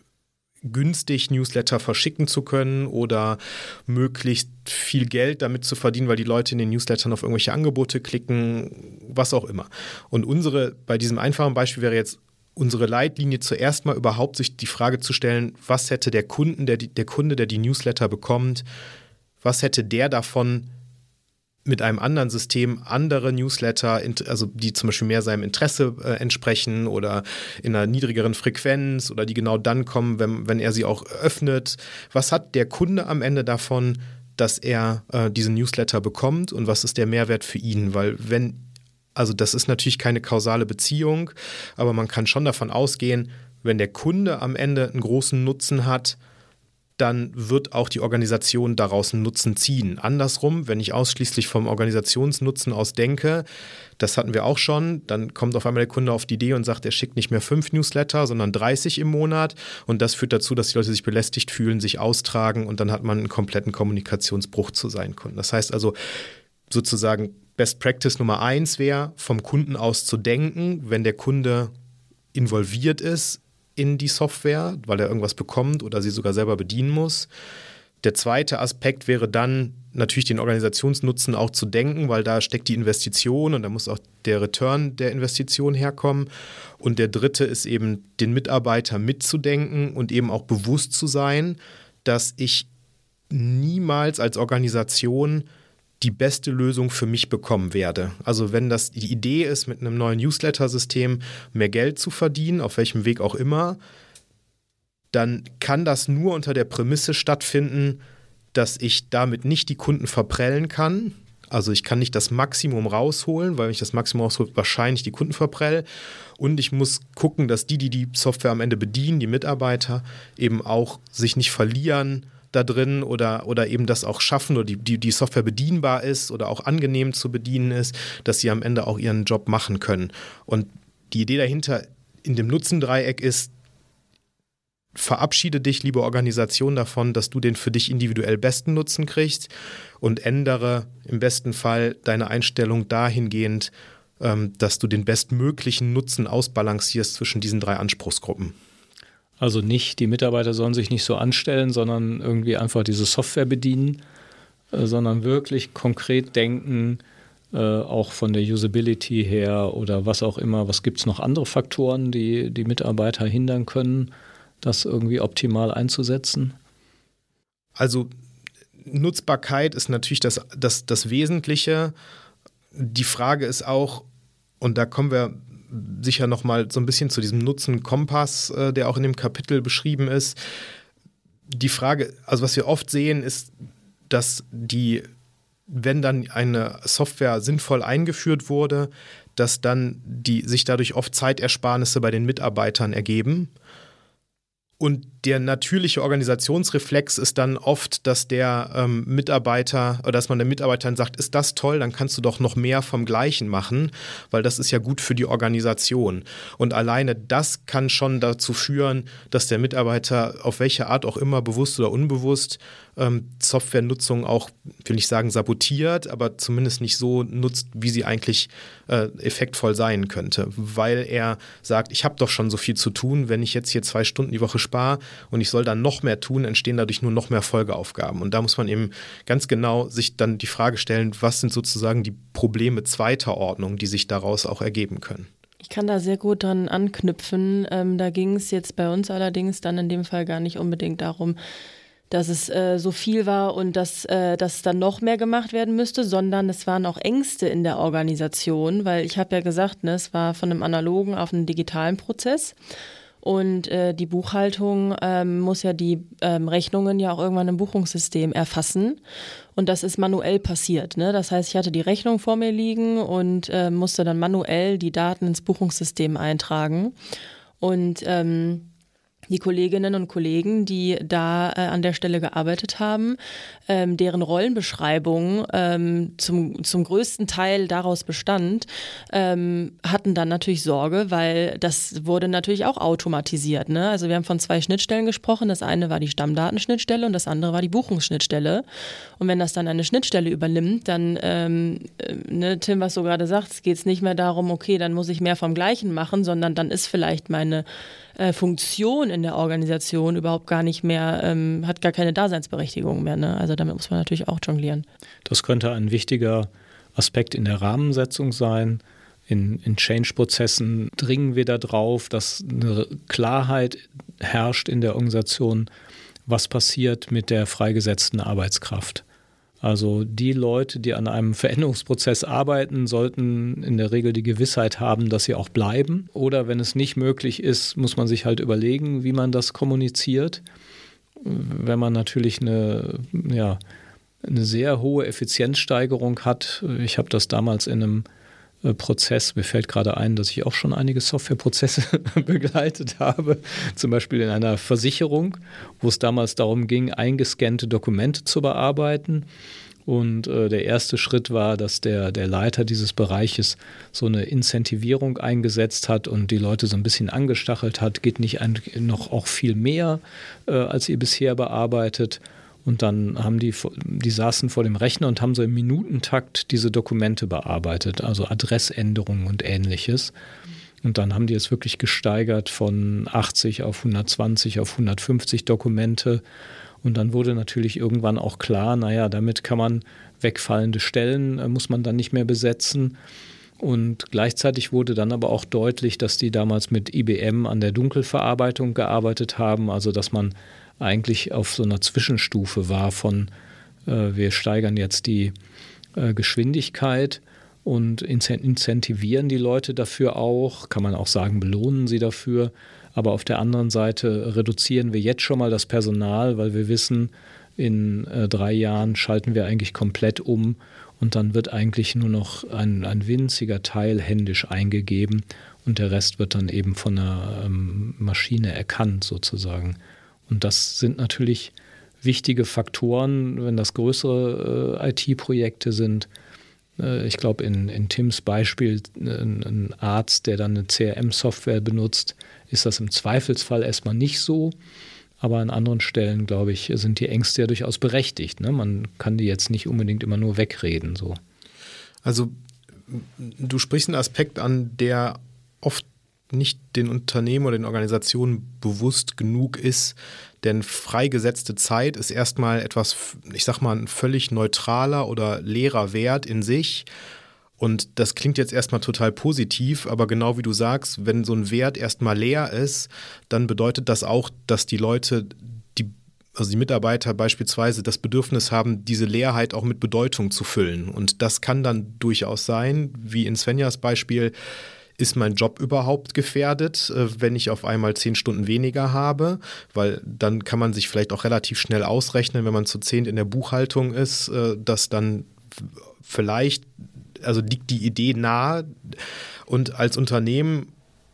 günstig Newsletter verschicken zu können oder möglichst viel Geld damit zu verdienen, weil die Leute in den Newslettern auf irgendwelche Angebote klicken, was auch immer. Und unsere, bei diesem einfachen Beispiel wäre jetzt unsere Leitlinie zuerst mal überhaupt sich die Frage zu stellen, was hätte der Kunden, der, der Kunde, der die Newsletter bekommt, was hätte der davon, mit einem anderen System andere Newsletter, also die zum Beispiel mehr seinem Interesse äh, entsprechen oder in einer niedrigeren Frequenz oder die genau dann kommen, wenn, wenn er sie auch öffnet. Was hat der Kunde am Ende davon, dass er äh, diesen Newsletter bekommt und was ist der Mehrwert für ihn? Weil wenn, also das ist natürlich keine kausale Beziehung, aber man kann schon davon ausgehen, wenn der Kunde am Ende einen großen Nutzen hat, dann wird auch die Organisation daraus einen Nutzen ziehen. Andersrum, wenn ich ausschließlich vom Organisationsnutzen aus denke, das hatten wir auch schon, dann kommt auf einmal der Kunde auf die Idee und sagt, er schickt nicht mehr fünf Newsletter, sondern dreißig im Monat und das führt dazu, dass die Leute sich belästigt fühlen, sich austragen und dann hat man einen kompletten Kommunikationsbruch zu seinen Kunden. Das heißt also sozusagen Best Practice Nummer eins wäre, vom Kunden aus zu denken, wenn der Kunde involviert ist in die Software, weil er irgendwas bekommt oder sie sogar selber bedienen muss. Der zweite Aspekt wäre dann natürlich den Organisationsnutzen auch zu denken, weil da steckt die Investition und da muss auch der Return der Investition herkommen. Und der dritte ist eben, den Mitarbeiter mitzudenken und eben auch bewusst zu sein, dass ich niemals als Organisation die beste Lösung für mich bekommen werde. Also wenn das die Idee ist, mit einem neuen Newsletter-System mehr Geld zu verdienen, auf welchem Weg auch immer, dann kann das nur unter der Prämisse stattfinden, dass ich damit nicht die Kunden verprellen kann, Also ich kann nicht das Maximum rausholen, weil wenn ich das Maximum raushole, wahrscheinlich die Kunden verprell. Und ich muss gucken, dass die, die die Software am Ende bedienen, die Mitarbeiter, eben auch sich nicht verlieren da drin oder, oder eben das auch schaffen oder die, die, die Software bedienbar ist oder auch angenehm zu bedienen ist, dass sie am Ende auch ihren Job machen können. Und die Idee dahinter in dem Nutzendreieck ist, verabschiede dich, liebe Organisation, davon, dass du den für dich individuell besten Nutzen kriegst und ändere im besten Fall deine Einstellung dahingehend, ähm, dass du den bestmöglichen Nutzen ausbalancierst zwischen diesen drei Anspruchsgruppen. Also nicht, die Mitarbeiter sollen sich nicht so anstellen, sondern irgendwie einfach diese Software bedienen, äh, sondern wirklich konkret denken, äh, auch von der Usability her oder was auch immer. Was gibt es noch andere Faktoren, die die Mitarbeiter hindern können, das irgendwie optimal einzusetzen? Also Nutzbarkeit ist natürlich das, das, das Wesentliche. Die Frage ist auch, und da kommen wir sicher nochmal so ein bisschen zu diesem Nutzen-Kompass, äh, der auch in dem Kapitel beschrieben ist. Die Frage, also was wir oft sehen, ist, dass die, wenn dann eine Software sinnvoll eingeführt wurde, dass dann die sich dadurch oft Zeitersparnisse bei den Mitarbeitern ergeben. Und der natürliche Organisationsreflex ist dann oft, dass der ähm, Mitarbeiter oder dass man den Mitarbeitern sagt, ist das toll, dann kannst du doch noch mehr vom Gleichen machen, weil das ist ja gut für die Organisation. Und alleine das kann schon dazu führen, dass der Mitarbeiter auf welche Art auch immer, bewusst oder unbewusst, ähm, Softwarenutzung auch, will ich sagen, sabotiert, aber zumindest nicht so nutzt, wie sie eigentlich äh, effektvoll sein könnte, weil er sagt, ich habe doch schon so viel zu tun, wenn ich jetzt hier zwei Stunden die Woche spare und ich soll dann noch mehr tun, entstehen dadurch nur noch mehr Folgeaufgaben. Und da muss man eben ganz genau sich dann die Frage stellen, was sind sozusagen die Probleme zweiter Ordnung, die sich daraus auch ergeben können. Ich kann da sehr gut dran anknüpfen. Ähm, da ging es jetzt bei uns allerdings dann in dem Fall gar nicht unbedingt darum, dass es äh, so viel war und dass, äh, dass dann noch mehr gemacht werden müsste, sondern es waren auch Ängste in der Organisation, weil ich habe ja gesagt, ne, es war von einem analogen auf einen digitalen Prozess. Und äh, die Buchhaltung ähm, muss ja die ähm, Rechnungen ja auch irgendwann im Buchungssystem erfassen. Und das ist manuell passiert, ne? Das heißt, ich hatte die Rechnung vor mir liegen und äh, musste dann manuell die Daten ins Buchungssystem eintragen. Und ähm, die Kolleginnen und Kollegen, die da äh, an der Stelle gearbeitet haben, ähm, deren Rollenbeschreibung ähm, zum, zum größten Teil daraus bestand, ähm, hatten dann natürlich Sorge, weil das wurde natürlich auch automatisiert, ne? Also wir haben von zwei Schnittstellen gesprochen. Das eine war die Stammdatenschnittstelle und das andere war die Buchungsschnittstelle. Und wenn das dann eine Schnittstelle übernimmt, dann, ähm, ne, Tim, was du gerade sagst, geht es nicht mehr darum, okay, dann muss ich mehr vom Gleichen machen, sondern dann ist vielleicht meine äh, Funktion in der Organisation überhaupt gar nicht mehr, ähm, hat gar keine Daseinsberechtigung mehr, ne? Also damit muss man natürlich auch jonglieren. Das könnte ein wichtiger Aspekt in der Rahmensetzung sein. In, in Change-Prozessen dringen wir darauf, dass eine Klarheit herrscht in der Organisation, was passiert mit der freigesetzten Arbeitskraft. Also die Leute, die an einem Veränderungsprozess arbeiten, sollten in der Regel die Gewissheit haben, dass sie auch bleiben. Oder wenn es nicht möglich ist, muss man sich halt überlegen, wie man das kommuniziert. Wenn man natürlich eine, ja, eine sehr hohe Effizienzsteigerung hat, ich habe das damals in einem Prozess, mir fällt gerade ein, dass ich auch schon einige Softwareprozesse begleitet habe, zum Beispiel in einer Versicherung, wo es damals darum ging, eingescannte Dokumente zu bearbeiten. Und äh, der erste Schritt war, dass der, der Leiter dieses Bereiches so eine Incentivierung eingesetzt hat und die Leute so ein bisschen angestachelt hat, geht nicht ein, noch auch viel mehr, äh, als ihr bisher bearbeitet. Und dann haben die, die saßen vor dem Rechner und haben so im Minutentakt diese Dokumente bearbeitet, also Adressänderungen und Ähnliches. Und dann haben die es wirklich gesteigert von achtzig auf hundertzwanzig auf hundertfünfzig Dokumente. Und dann wurde natürlich irgendwann auch klar, naja, damit kann man wegfallende Stellen, äh, muss man dann nicht mehr besetzen. Und gleichzeitig wurde dann aber auch deutlich, dass die damals mit I B M an der Dunkelverarbeitung gearbeitet haben, also dass man eigentlich auf so einer Zwischenstufe war von äh, wir steigern jetzt die äh, Geschwindigkeit und incentivieren die Leute dafür auch, kann man auch sagen, belohnen sie dafür, aber auf der anderen Seite reduzieren wir jetzt schon mal das Personal, weil wir wissen, in äh, drei Jahren schalten wir eigentlich komplett um und dann wird eigentlich nur noch ein, ein winziger Teil händisch eingegeben und der Rest wird dann eben von einer ähm, Maschine erkannt sozusagen. Und das sind natürlich wichtige Faktoren, wenn das größere äh, I T-Projekte sind. Äh, ich glaube, in, in Tims Beispiel, äh, ein Arzt, der dann eine C R M-Software benutzt, ist das im Zweifelsfall erstmal nicht so. Aber an anderen Stellen, glaube ich, sind die Ängste ja durchaus berechtigt. Ne? Man kann die jetzt nicht unbedingt immer nur wegreden. So. Also du sprichst einen Aspekt an, der oft nicht den Unternehmen oder den Organisationen bewusst genug ist, denn freigesetzte Zeit ist erstmal etwas, ich sag mal, ein völlig neutraler oder leerer Wert in sich. Und das klingt jetzt erstmal total positiv, aber genau wie du sagst, wenn so ein Wert erstmal leer ist, dann bedeutet das auch, dass die Leute, die, also die Mitarbeiter beispielsweise das Bedürfnis haben, diese Leerheit auch mit Bedeutung zu füllen. Und das kann dann durchaus sein, wie in Svenjas Beispiel, ist mein Job überhaupt gefährdet, wenn ich auf einmal zehn Stunden weniger habe? Weil dann kann man sich vielleicht auch relativ schnell ausrechnen, wenn man zu zehn in der Buchhaltung ist, dass dann vielleicht, also liegt die Idee nahe. Und als Unternehmen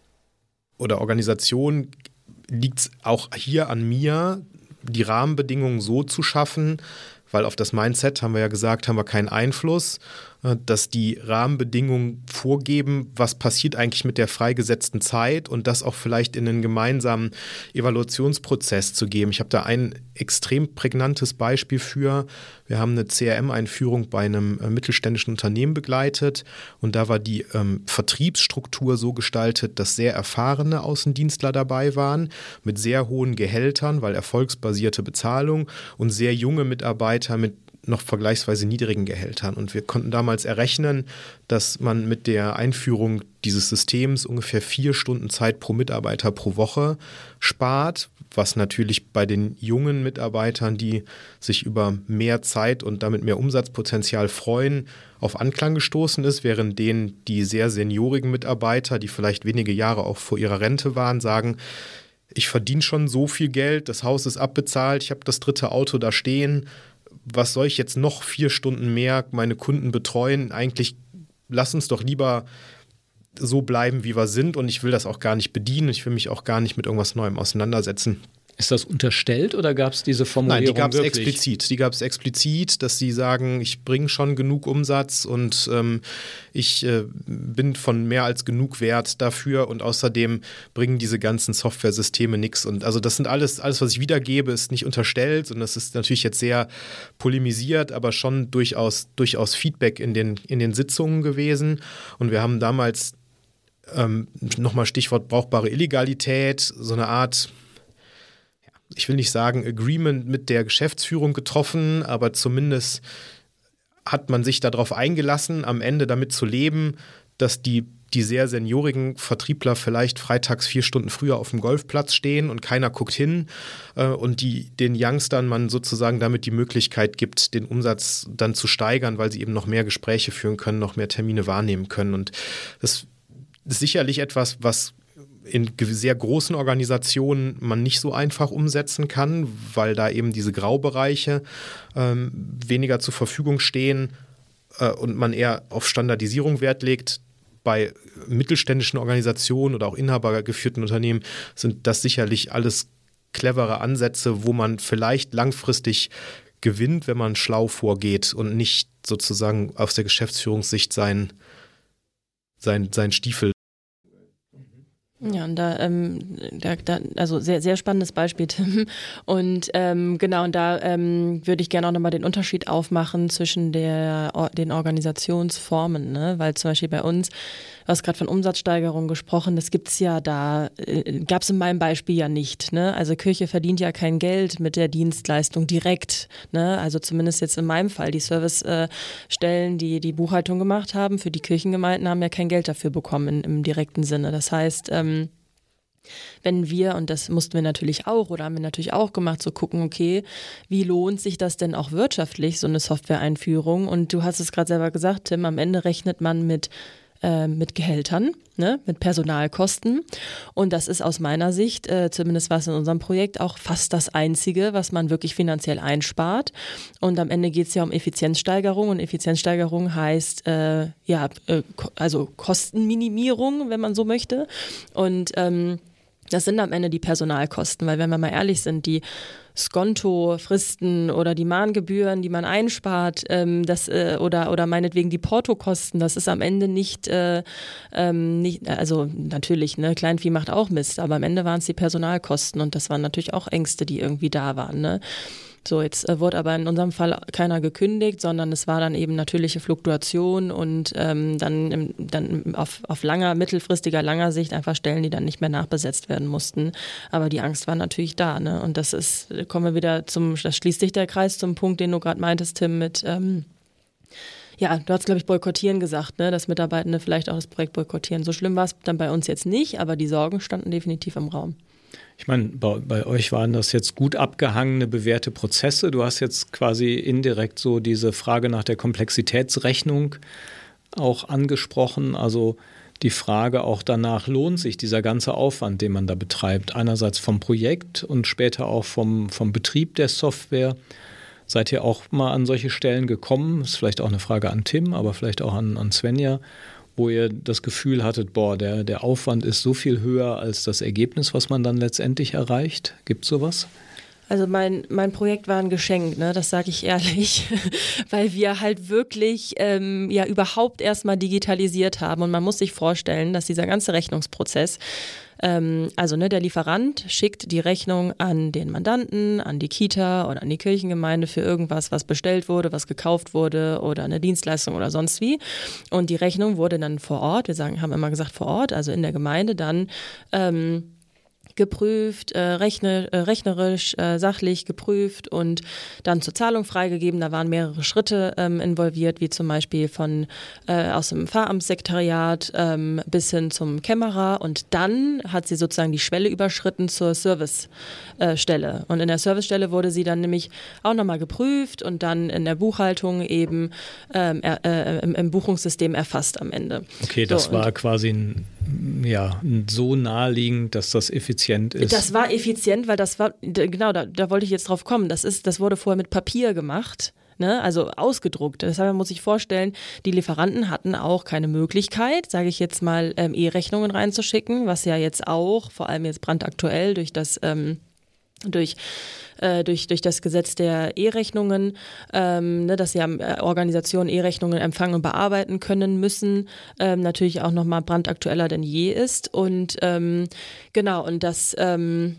oder Organisation liegt es auch hier an mir, die Rahmenbedingungen so zu schaffen, weil auf das Mindset, haben wir ja gesagt, haben wir keinen Einfluss, dass die Rahmenbedingungen vorgeben, was passiert eigentlich mit der freigesetzten Zeit und das auch vielleicht in einen gemeinsamen Evaluationsprozess zu geben. Ich habe da ein extrem prägnantes Beispiel für. Wir haben eine C R M-Einführung bei einem äh, mittelständischen Unternehmen begleitet und da war die ähm, Vertriebsstruktur so gestaltet, dass sehr erfahrene Außendienstler dabei waren mit sehr hohen Gehältern, weil erfolgsbasierte Bezahlung und sehr junge Mitarbeiter mit noch vergleichsweise niedrigen Gehältern. Und wir konnten damals errechnen, dass man mit der Einführung dieses Systems ungefähr vier Stunden Zeit pro Mitarbeiter pro Woche spart, was natürlich bei den jungen Mitarbeitern, die sich über mehr Zeit und damit mehr Umsatzpotenzial freuen, auf Anklang gestoßen ist, während denen die sehr seniorigen Mitarbeiter, die vielleicht wenige Jahre auch vor ihrer Rente waren, sagen, ich verdiene schon so viel Geld, das Haus ist abbezahlt, ich habe das dritte Auto da stehen, was soll ich jetzt noch vier Stunden mehr meine Kunden betreuen? Eigentlich lass uns doch lieber so bleiben, wie wir sind und ich will das auch gar nicht bedienen. Ich will mich auch gar nicht mit irgendwas Neuem auseinandersetzen. Ist das unterstellt oder gab es diese Formulierung wirklich? Nein, die gab es explizit. Die gab es explizit, dass sie sagen, ich bringe schon genug Umsatz und ähm, ich äh, bin von mehr als genug wert dafür und außerdem bringen diese ganzen Softwaresysteme nichts. Und also das sind alles, alles, was ich wiedergebe, ist nicht unterstellt und das ist natürlich jetzt sehr polemisiert, aber schon durchaus, durchaus Feedback in den, in den Sitzungen gewesen. Und wir haben damals ähm, nochmal Stichwort brauchbare Illegalität, so eine Art, ich will nicht sagen Agreement mit der Geschäftsführung getroffen, aber zumindest hat man sich darauf eingelassen, am Ende damit zu leben, dass die, die sehr seniorigen Vertriebler vielleicht freitags vier Stunden früher auf dem Golfplatz stehen und keiner guckt hin äh, und die, den Youngstern man sozusagen damit die Möglichkeit gibt, den Umsatz dann zu steigern, weil sie eben noch mehr Gespräche führen können, noch mehr Termine wahrnehmen können. Und das ist sicherlich etwas, was in sehr großen Organisationen man nicht so einfach umsetzen kann, weil da eben diese Graubereiche ähm, weniger zur Verfügung stehen äh, und man eher auf Standardisierung Wert legt. Bei mittelständischen Organisationen oder auch inhabergeführten Unternehmen sind das sicherlich alles clevere Ansätze, wo man vielleicht langfristig gewinnt, wenn man schlau vorgeht und nicht sozusagen aus der Geschäftsführungssicht sein, sein, sein Stiefel. Ja, und da, ähm, da, da, also sehr, sehr spannendes Beispiel, Tim. Und ähm, genau, und da ähm, würde ich gerne auch nochmal den Unterschied aufmachen zwischen der, den Organisationsformen, ne? Weil zum Beispiel bei uns, du hast gerade von Umsatzsteigerung gesprochen, das gibt's ja da, äh, gab es in meinem Beispiel ja nicht, ne? Also Kirche verdient ja kein Geld mit der Dienstleistung direkt, ne? Also zumindest jetzt in meinem Fall, die Servicestellen, die die Buchhaltung gemacht haben, für die Kirchengemeinden haben ja kein Geld dafür bekommen in, im direkten Sinne. Das heißt, ähm, wenn wir, und das mussten wir natürlich auch oder haben wir natürlich auch gemacht, so gucken, okay, wie lohnt sich das denn auch wirtschaftlich, so eine Software-Einführung? Und du hast es gerade selber gesagt, Tim, am Ende rechnet man mit äh, mit Gehältern, ne, mit Personalkosten. Und das ist aus meiner Sicht, äh, zumindest was in unserem Projekt, auch fast das Einzige, was man wirklich finanziell einspart. Und am Ende geht es ja um Effizienzsteigerung. Und Effizienzsteigerung heißt, äh, ja, äh, also Kostenminimierung, wenn man so möchte. Und ähm, das sind am Ende die Personalkosten, weil wenn wir mal ehrlich sind, die Skonto-Fristen oder die Mahngebühren, die man einspart, ähm, das, äh, oder, oder meinetwegen die Portokosten, das ist am Ende nicht, äh, ähm, nicht also natürlich, ne, Kleinvieh macht auch Mist, aber am Ende waren es die Personalkosten und das waren natürlich auch Ängste, die irgendwie da waren, ne? So, jetzt äh, wurde aber in unserem Fall keiner gekündigt, sondern es war dann eben natürliche Fluktuation und ähm, dann, im, dann auf, auf langer, mittelfristiger, langer Sicht einfach Stellen, die dann nicht mehr nachbesetzt werden mussten. Aber die Angst war natürlich da, ne? Und das ist, kommen wir wieder zum, das schließt sich der Kreis zum Punkt, den du gerade meintest, Tim, mit ähm, ja, du hast, glaube ich, boykottieren gesagt, ne, dass Mitarbeitende vielleicht auch das Projekt boykottieren. So schlimm war es dann bei uns jetzt nicht, aber die Sorgen standen definitiv im Raum. Ich meine, bei, bei euch waren das jetzt gut abgehangene, bewährte Prozesse. Du hast jetzt quasi indirekt so diese Frage nach der Komplexitätsrechnung auch angesprochen. Also die Frage auch danach, lohnt sich dieser ganze Aufwand, den man da betreibt? Einerseits vom Projekt und später auch vom, vom Betrieb der Software. Seid ihr auch mal an solche Stellen gekommen? Das ist vielleicht auch eine Frage an Tim, aber vielleicht auch an, an Svenja, wo ihr das Gefühl hattet, boah, der, der Aufwand ist so viel höher als das Ergebnis, was man dann letztendlich erreicht? Gibt es sowas? Also mein, mein Projekt war ein Geschenk, ne? Das sage ich ehrlich, weil wir halt wirklich ähm, ja überhaupt erstmal digitalisiert haben und man muss sich vorstellen, dass dieser ganze Rechnungsprozess, ähm, also ne, der Lieferant schickt die Rechnung an den Mandanten, an die Kita oder an die Kirchengemeinde für irgendwas, was bestellt wurde, was gekauft wurde oder eine Dienstleistung oder sonst wie und die Rechnung wurde dann vor Ort, wir sagen, haben immer gesagt vor Ort, also in der Gemeinde dann ähm, geprüft, äh, rechne, äh, rechnerisch, äh, sachlich geprüft und dann zur Zahlung freigegeben. Da waren mehrere Schritte ähm, involviert, wie zum Beispiel von äh, aus dem Pfarramtssekretariat ähm, bis hin zum Kämmerer und dann hat sie sozusagen die Schwelle überschritten zur Servicestelle. Äh, und in der Servicestelle wurde sie dann nämlich auch nochmal geprüft und dann in der Buchhaltung eben ähm, äh, äh, im, im Buchungssystem erfasst am Ende. Okay, das so, war quasi ein, ja, so naheliegend, dass das effizient ist. Das war effizient, weil das war, genau, da, da wollte ich jetzt drauf kommen. Das ist, das wurde vorher mit Papier gemacht, ne? Also ausgedruckt. Deshalb muss ich vorstellen, die Lieferanten hatten auch keine Möglichkeit, sage ich jetzt mal, ähm, E-Rechnungen reinzuschicken, was ja jetzt auch, vor allem jetzt brandaktuell durch das, ähm, durch äh, durch, durch das Gesetz der E-Rechnungen, ähm, ne, dass ja äh, Organisationen E-Rechnungen empfangen und bearbeiten können müssen, ähm, natürlich auch nochmal brandaktueller denn je ist. Und ähm, genau, und das, ähm,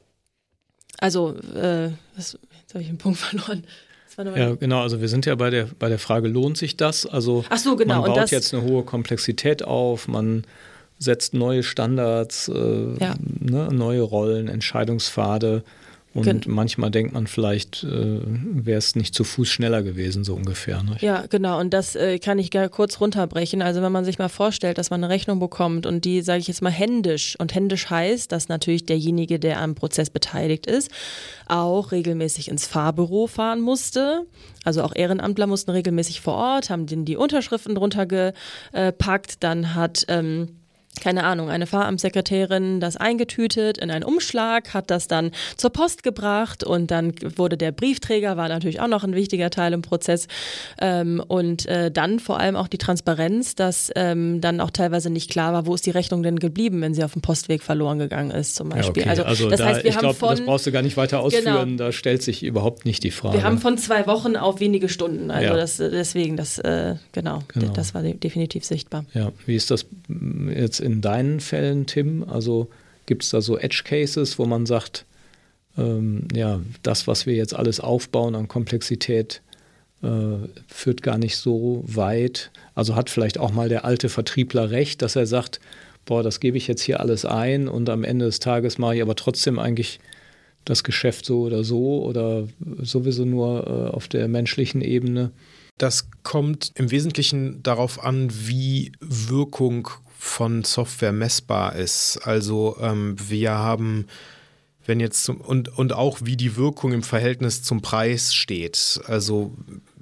also, äh, was, jetzt habe ich einen Punkt verloren. Ja, genau, also wir sind ja bei der, bei der Frage, lohnt sich das? Also Ach so, genau. Man baut und das, jetzt eine hohe Komplexität auf, man setzt neue Standards, äh, ja. ne, neue Rollen, Entscheidungspfade. Und Gen- manchmal denkt man vielleicht, äh, wäre es nicht zu Fuß schneller gewesen, so ungefähr. Ne? Ja, genau. Und das äh, kann ich gar kurz runterbrechen. Also wenn man sich mal vorstellt, dass man eine Rechnung bekommt und die, sage ich jetzt mal, händisch. Und händisch heißt, dass natürlich derjenige, der am Prozess beteiligt ist, auch regelmäßig ins Fahrbüro fahren musste. Also auch Ehrenamtler mussten regelmäßig vor Ort, haben denen die Unterschriften drunter gepackt. Dann hat... Ähm, keine Ahnung, eine Pfarramtssekretärin das eingetütet in einen Umschlag, hat das dann zur Post gebracht und dann wurde der Briefträger, war natürlich auch noch ein wichtiger Teil im Prozess ähm, und äh, dann vor allem auch die Transparenz, dass ähm, dann auch teilweise nicht klar war, wo ist die Rechnung denn geblieben, wenn sie auf dem Postweg verloren gegangen ist zum Beispiel. Ja, okay. Also, also das da, heißt, wir ich haben glaube, das brauchst du gar nicht weiter ausführen, genau, da stellt sich überhaupt nicht die Frage. Wir haben von zwei Wochen auf wenige Stunden, also ja. das, deswegen, das, äh, genau, genau, das war definitiv sichtbar. Ja, wie ist das jetzt in deinen Fällen, Tim? Also gibt es da so Edge-Cases, wo man sagt, ähm, ja, das, was wir jetzt alles aufbauen an Komplexität, äh, führt gar nicht so weit. Also hat vielleicht auch mal der alte Vertriebler recht, dass er sagt, boah, das gebe ich jetzt hier alles ein und am Ende des Tages mache ich aber trotzdem eigentlich das Geschäft so oder so oder sowieso nur äh, auf der menschlichen Ebene. Das kommt im Wesentlichen darauf an, wie Wirkung von Software messbar ist. Also ähm, wir haben, wenn jetzt zum, und, und auch wie die Wirkung im Verhältnis zum Preis steht. Also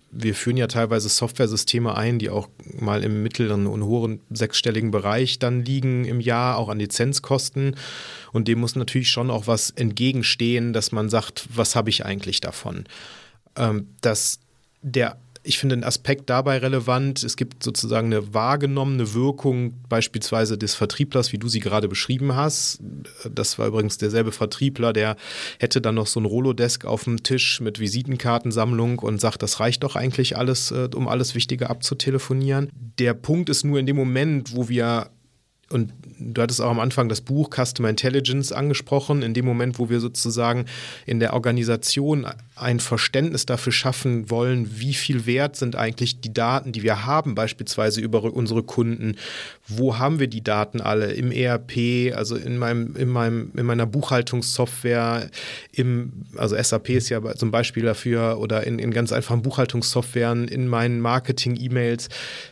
wir führen ja teilweise Softwaresysteme ein, die auch mal im mittleren und hohen sechsstelligen Bereich dann liegen im Jahr, auch an Lizenzkosten. Und dem muss natürlich schon auch was entgegenstehen, dass man sagt, was habe ich eigentlich davon? Ähm, dass der Ich finde den Aspekt dabei relevant. Es gibt sozusagen eine wahrgenommene Wirkung beispielsweise des Vertrieblers, wie du sie gerade beschrieben hast. Das war übrigens derselbe Vertriebler, der hätte dann noch so ein Rolodesk auf dem Tisch mit Visitenkartensammlung und sagt, das reicht doch eigentlich alles, um alles Wichtige abzutelefonieren. Der Punkt ist nur in dem Moment, wo wir, und du hattest auch am Anfang das Buch Customer Intelligence angesprochen, in dem Moment, wo wir sozusagen in der Organisation ein Verständnis dafür schaffen wollen, wie viel wert sind eigentlich die Daten, die wir haben, beispielsweise über unsere Kunden. Wo haben wir die Daten alle? Im E R P, also in meinem, in meinem, in meiner Buchhaltungssoftware, im, also S A P ist ja zum Beispiel dafür, oder in, in ganz einfachen Buchhaltungssoftwaren, in meinen Marketing-E-Mails,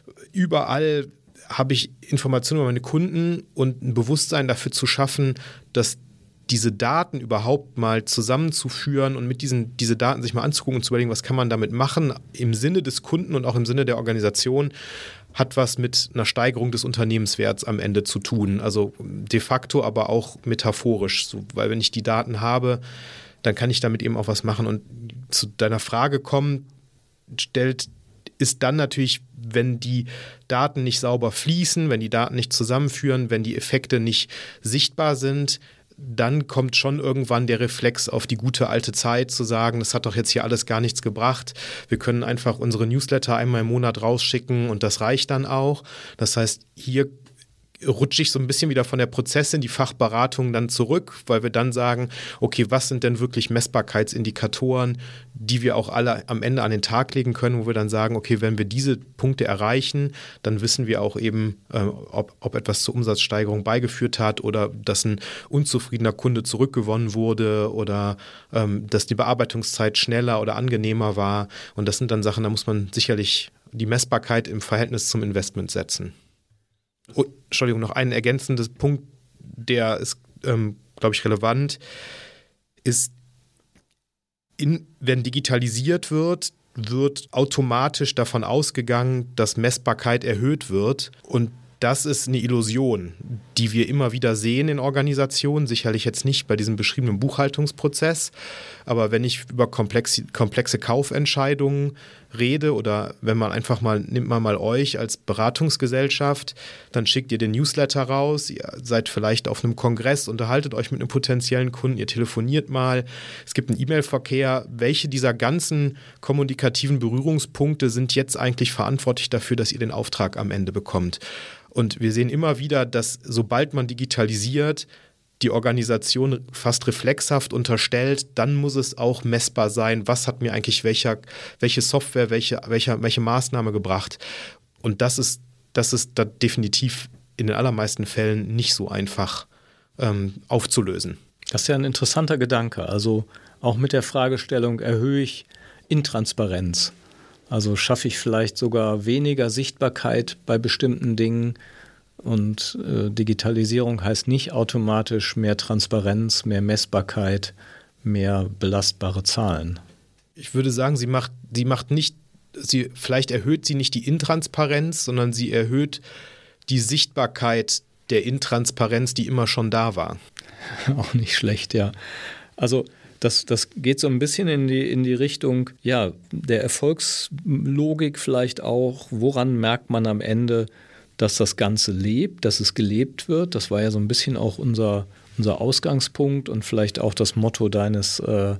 überall habe ich Informationen über meine Kunden und ein Bewusstsein dafür zu schaffen, dass diese Daten überhaupt mal zusammenzuführen und mit diesen diese Daten sich mal anzugucken und zu überlegen, was kann man damit machen, im Sinne des Kunden und auch im Sinne der Organisation, hat was mit einer Steigerung des Unternehmenswerts am Ende zu tun. Also de facto, aber auch metaphorisch. So, weil wenn ich die Daten habe, dann kann ich damit eben auch was machen. Und zu deiner Frage kommen, stellt ist dann natürlich, wenn die Daten nicht sauber fließen, wenn die Daten nicht zusammenführen, wenn die Effekte nicht sichtbar sind, dann kommt schon irgendwann der Reflex auf die gute alte Zeit zu sagen, das hat doch jetzt hier alles gar nichts gebracht. Wir können einfach unsere Newsletter einmal im Monat rausschicken und das reicht dann auch. Das heißt, hier rutsche ich so ein bisschen wieder von der Prozess in die Fachberatung dann zurück, weil wir dann sagen, okay, was sind denn wirklich Messbarkeitsindikatoren, die wir auch alle am Ende an den Tag legen können, wo wir dann sagen, okay, wenn wir diese Punkte erreichen, dann wissen wir auch eben, äh, ob, ob etwas zur Umsatzsteigerung beigeführt hat oder dass ein unzufriedener Kunde zurückgewonnen wurde oder ähm, dass die Bearbeitungszeit schneller oder angenehmer war. Und das sind dann Sachen, da muss man sicherlich die Messbarkeit im Verhältnis zum Investment setzen. Oh, Entschuldigung, noch ein ergänzender Punkt, der ist, ähm, glaube ich, relevant, ist, in, wenn digitalisiert wird, wird automatisch davon ausgegangen, dass Messbarkeit erhöht wird. Und das ist eine Illusion, die wir immer wieder sehen in Organisationen, sicherlich jetzt nicht bei diesem beschriebenen Buchhaltungsprozess, aber wenn ich über komplexe, komplexe Kaufentscheidungen rede oder wenn man einfach mal, nimmt man mal euch als Beratungsgesellschaft, dann schickt ihr den Newsletter raus, ihr seid vielleicht auf einem Kongress, unterhaltet euch mit einem potenziellen Kunden, ihr telefoniert mal, es gibt einen E-Mail-Verkehr. Welche dieser ganzen kommunikativen Berührungspunkte sind jetzt eigentlich verantwortlich dafür, dass ihr den Auftrag am Ende bekommt? Und wir sehen immer wieder, dass sobald man digitalisiert, die Organisation fast reflexhaft unterstellt, dann muss es auch messbar sein, was hat mir eigentlich welcher, welche Software, welche, welche, welche Maßnahme gebracht. Und das ist, das ist da definitiv in den allermeisten Fällen nicht so einfach ähm, aufzulösen. Das ist ja ein interessanter Gedanke. Also auch mit der Fragestellung, erhöhe ich Intransparenz? Also schaffe ich vielleicht sogar weniger Sichtbarkeit bei bestimmten Dingen? Und äh, Digitalisierung heißt nicht automatisch mehr Transparenz, mehr Messbarkeit, mehr belastbare Zahlen. Ich würde sagen, sie macht, sie macht nicht, sie, vielleicht erhöht sie nicht die Intransparenz, sondern sie erhöht die Sichtbarkeit der Intransparenz, die immer schon da war. Auch nicht schlecht, ja. Also Das, das geht so ein bisschen in die, in die Richtung, ja, der Erfolgslogik vielleicht auch. Woran merkt man am Ende, dass das Ganze lebt, dass es gelebt wird? Das war ja so ein bisschen auch unser, unser Ausgangspunkt und vielleicht auch das Motto deines äh,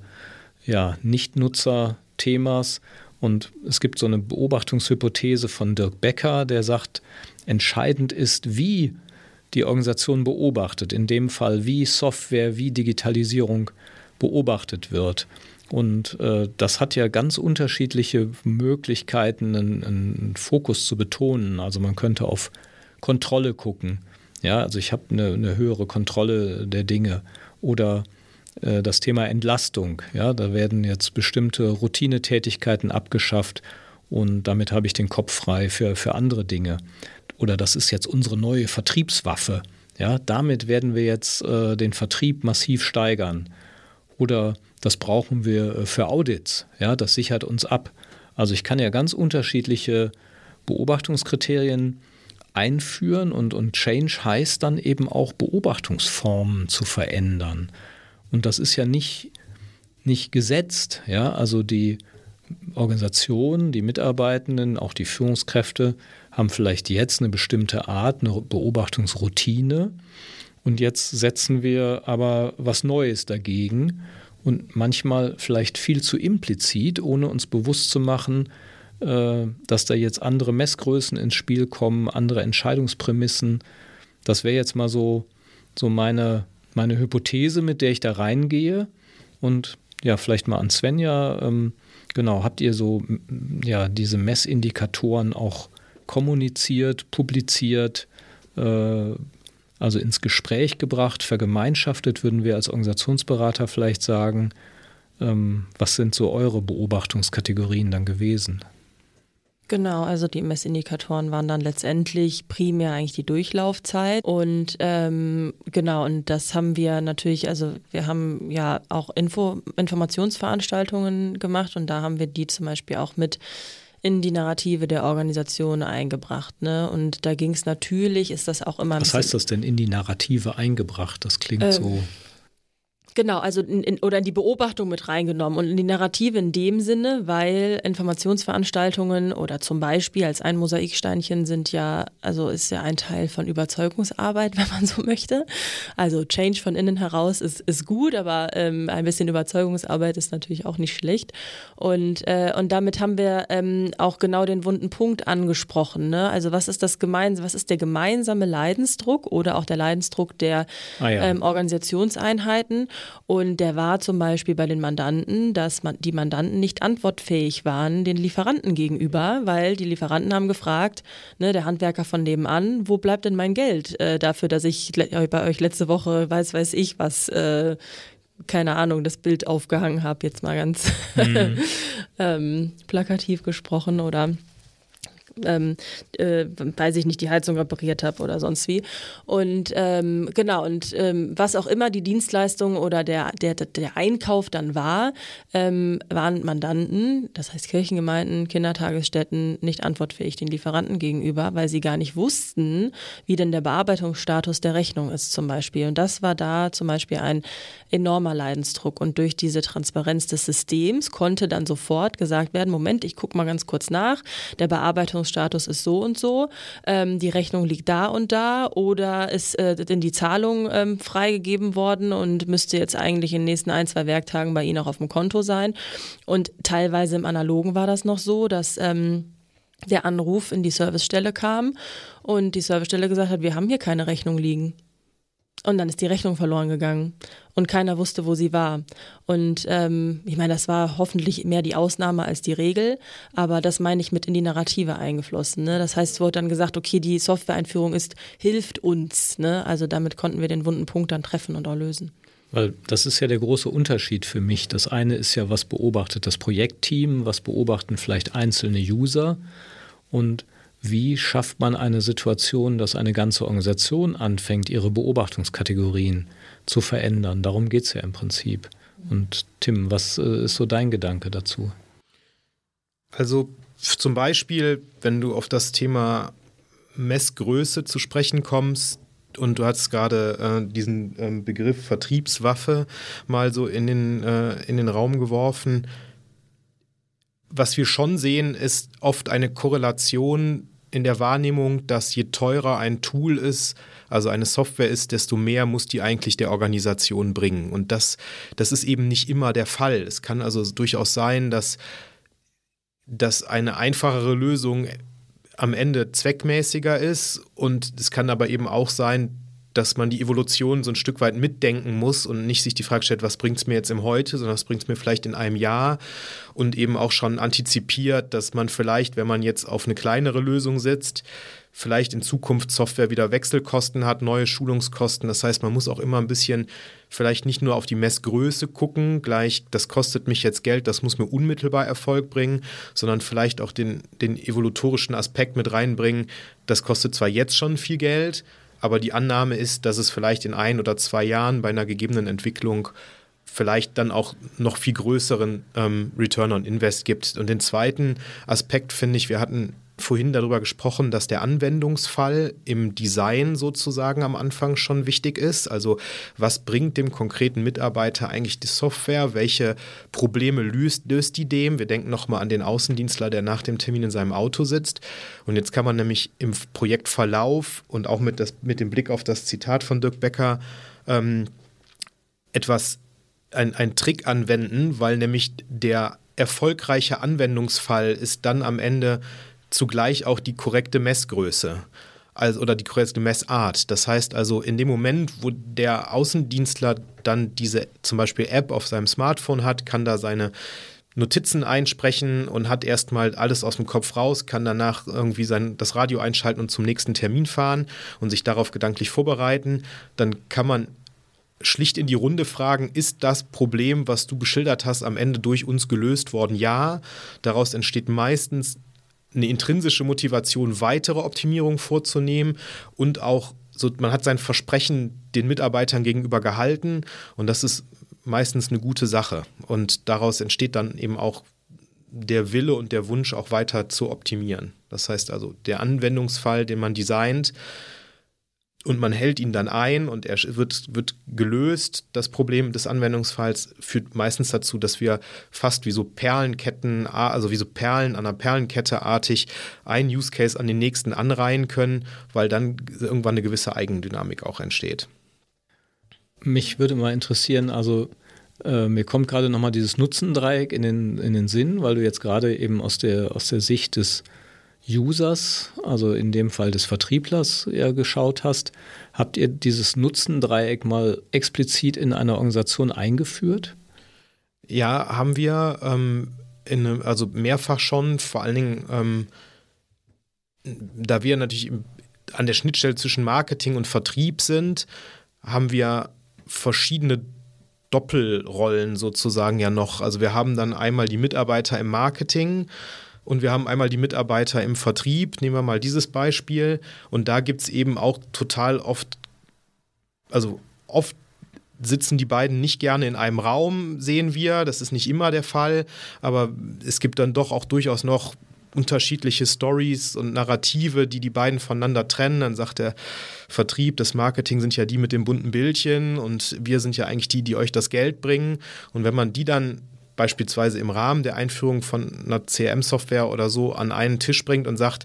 ja, Nichtnutzer-Themas. Und es gibt so eine Beobachtungshypothese von Dirk Becker, der sagt, entscheidend ist, wie die Organisation beobachtet. In dem Fall, wie Software, wie Digitalisierung beobachtet wird. Und äh, das hat ja ganz unterschiedliche Möglichkeiten, einen, einen Fokus zu betonen. Also man könnte auf Kontrolle gucken. Ja, also ich habe eine, eine höhere Kontrolle der Dinge. Oder äh, das Thema Entlastung. Ja, da werden jetzt bestimmte Routinetätigkeiten abgeschafft und damit habe ich den Kopf frei für, für andere Dinge. Oder das ist jetzt unsere neue Vertriebswaffe. Ja, damit werden wir jetzt äh, den Vertrieb massiv steigern. Oder das brauchen wir für Audits, ja, das sichert uns ab. Also ich kann ja ganz unterschiedliche Beobachtungskriterien einführen und, und Change heißt dann eben auch Beobachtungsformen zu verändern. Und das ist ja nicht, nicht gesetzt. Ja? Also die Organisation, die Mitarbeitenden, auch die Führungskräfte haben vielleicht jetzt eine bestimmte Art, eine Beobachtungsroutine. Und jetzt setzen wir aber was Neues dagegen und manchmal vielleicht viel zu implizit, ohne uns bewusst zu machen, dass da jetzt andere Messgrößen ins Spiel kommen, andere Entscheidungsprämissen. Das wäre jetzt mal so, so meine, meine Hypothese, mit der ich da reingehe. Und ja, vielleicht mal an Svenja, ähm, genau, habt ihr so ja, diese Messindikatoren auch kommuniziert, publiziert, äh, also ins Gespräch gebracht, vergemeinschaftet, würden wir als Organisationsberater vielleicht sagen. Ähm, was sind so eure Beobachtungskategorien dann gewesen? Genau, also die Messindikatoren waren dann letztendlich primär eigentlich die Durchlaufzeit und ähm, genau, und das haben wir natürlich, also wir haben ja auch Info, Informationsveranstaltungen gemacht und da haben wir die zum Beispiel auch mit in die Narrative der Organisation eingebracht, ne? Und da ging es natürlich, ist das auch immer ein Was bisschen, heißt das denn, in die Narrative eingebracht? Das klingt ähm, so... Genau, also in, in, oder in die Beobachtung mit reingenommen und in die Narrative in dem Sinne, weil Informationsveranstaltungen oder zum Beispiel als ein Mosaiksteinchen sind ja, also ist ja ein Teil von Überzeugungsarbeit, wenn man so möchte. Also Change von innen heraus ist, ist gut, aber ähm, ein bisschen Überzeugungsarbeit ist natürlich auch nicht schlecht. Und, äh, und damit haben wir ähm, auch genau den wunden Punkt angesprochen, ne? Also was ist das gemeinsame, was ist der gemeinsame Leidensdruck oder auch der Leidensdruck der ah ja. ähm, Organisationseinheiten? Und der war zum Beispiel bei den Mandanten, dass man, die Mandanten nicht antwortfähig waren den Lieferanten gegenüber, weil die Lieferanten haben gefragt, ne, der Handwerker von nebenan, wo bleibt denn mein Geld äh, dafür, dass ich le- bei euch letzte Woche weiß, weiß ich was, äh, keine Ahnung, das Bild aufgehangen habe, jetzt mal ganz mhm. ähm, plakativ gesprochen oder Ähm, äh, weiß ich nicht, die Heizung repariert habe oder sonst wie. Und ähm, genau, und ähm, was auch immer die Dienstleistung oder der, der, der Einkauf dann war, ähm, waren Mandanten, das heißt Kirchengemeinden, Kindertagesstätten, nicht antwortfähig den Lieferanten gegenüber, weil sie gar nicht wussten, wie denn der Bearbeitungsstatus der Rechnung ist zum Beispiel. Und das war da zum Beispiel ein enormer Leidensdruck. Und durch diese Transparenz des Systems konnte dann sofort gesagt werden, Moment, ich gucke mal ganz kurz nach, der Bearbeitungsstatus Status ist so und so, ähm, die Rechnung liegt da und da oder ist äh, denn die Zahlung ähm, freigegeben worden und müsste jetzt eigentlich in den nächsten ein, zwei Werktagen bei Ihnen auch auf dem Konto sein. Und teilweise im Analogen war das noch so, dass ähm, der Anruf in die Servicestelle kam und die Servicestelle gesagt hat, wir haben hier keine Rechnung liegen. Und dann ist die Rechnung verloren gegangen und keiner wusste, wo sie war. Und ähm, ich meine, das war hoffentlich mehr die Ausnahme als die Regel, aber das meine ich mit in die Narrative eingeflossen. Ne? Das heißt, es wurde dann gesagt, okay, die Softwareeinführung ist, hilft uns. Ne? Also damit konnten wir den wunden Punkt dann treffen und auch lösen. Weil das ist ja der große Unterschied für mich. Das eine ist ja, was beobachtet das Projektteam, was beobachten vielleicht einzelne User und wie schafft man eine Situation, dass eine ganze Organisation anfängt, ihre Beobachtungskategorien zu verändern? Darum geht es ja im Prinzip. Und Tim, was ist so dein Gedanke dazu? Also zum Beispiel, wenn du auf das Thema Messgröße zu sprechen kommst, und du hast gerade äh, diesen ähm, Begriff Vertriebswaffe mal so in den, äh, in den Raum geworfen. Was wir schon sehen, ist oft eine Korrelation in der Wahrnehmung, dass je teurer ein Tool ist, also eine Software ist, desto mehr muss die eigentlich der Organisation bringen. Und das, das ist eben nicht immer der Fall. Es kann also durchaus sein, dass, dass eine einfachere Lösung am Ende zweckmäßiger ist und es kann aber eben auch sein, dass man die Evolution so ein Stück weit mitdenken muss und nicht sich die Frage stellt, was bringt es mir jetzt im Heute, sondern was bringt es mir vielleicht in einem Jahr und eben auch schon antizipiert, dass man vielleicht, wenn man jetzt auf eine kleinere Lösung setzt, vielleicht in Zukunft Software wieder Wechselkosten hat, neue Schulungskosten. Das heißt, man muss auch immer ein bisschen vielleicht nicht nur auf die Messgröße gucken, gleich, das kostet mich jetzt Geld, das muss mir unmittelbar Erfolg bringen, sondern vielleicht auch den, den evolutorischen Aspekt mit reinbringen, das kostet zwar jetzt schon viel Geld, aber die Annahme ist, dass es vielleicht in ein oder zwei Jahren bei einer gegebenen Entwicklung vielleicht dann auch noch viel größeren ähm, Return on Invest gibt. Und den zweiten Aspekt finde ich, wir hatten vorhin darüber gesprochen, dass der Anwendungsfall im Design sozusagen am Anfang schon wichtig ist. Also was bringt dem konkreten Mitarbeiter eigentlich die Software? Welche Probleme löst, löst die dem? Wir denken nochmal an den Außendienstler, der nach dem Termin in seinem Auto sitzt. Und jetzt kann man nämlich im Projektverlauf und auch mit, das, mit dem Blick auf das Zitat von Dirk Becker ähm, etwas, ein, ein Trick anwenden, weil nämlich der erfolgreiche Anwendungsfall ist dann am Ende zugleich auch die korrekte Messgröße also, oder die korrekte Messart. Das heißt also, in dem Moment, wo der Außendienstler dann diese zum Beispiel App auf seinem Smartphone hat, kann da seine Notizen einsprechen und hat erstmal alles aus dem Kopf raus, kann danach irgendwie sein, das Radio einschalten und zum nächsten Termin fahren und sich darauf gedanklich vorbereiten. Dann kann man schlicht in die Runde fragen, ist das Problem, was du geschildert hast, am Ende durch uns gelöst worden? Ja. Daraus entsteht meistens eine intrinsische Motivation, weitere Optimierungen vorzunehmen und auch, so, man hat sein Versprechen den Mitarbeitern gegenüber gehalten und das ist meistens eine gute Sache und daraus entsteht dann eben auch der Wille und der Wunsch, auch weiter zu optimieren. Das heißt also, der Anwendungsfall, den man designt, und man hält ihn dann ein und er wird, wird gelöst. Das Problem des Anwendungsfalls führt meistens dazu, dass wir fast wie so Perlenketten, also wie so Perlen an einer Perlenkette artig einen Use Case an den nächsten anreihen können, weil dann irgendwann eine gewisse Eigendynamik auch entsteht. Mich würde mal interessieren, also äh, mir kommt gerade nochmal dieses Nutzendreieck in den, in den Sinn, weil du jetzt gerade eben aus der, aus der Sicht des Users, also in dem Fall des Vertrieblers, ja, geschaut hast. Habt ihr dieses Nutzendreieck mal explizit in einer Organisation eingeführt? Ja, haben wir, ähm, in, also mehrfach schon, vor allen Dingen, ähm, da wir natürlich an der Schnittstelle zwischen Marketing und Vertrieb sind, haben wir verschiedene Doppelrollen sozusagen ja noch. Also wir haben dann einmal die Mitarbeiter im Marketing, und wir haben einmal die Mitarbeiter im Vertrieb, nehmen wir mal dieses Beispiel. Und da gibt es eben auch total oft, also oft sitzen die beiden nicht gerne in einem Raum, sehen wir. Das ist nicht immer der Fall, aber es gibt dann doch auch durchaus noch unterschiedliche Stories und Narrative, die die beiden voneinander trennen. Dann sagt der Vertrieb, das Marketing sind ja die mit dem bunten Bildchen und wir sind ja eigentlich die, die euch das Geld bringen. Und wenn man die dann beispielsweise im Rahmen der Einführung von einer C R M-Software oder so an einen Tisch bringt und sagt,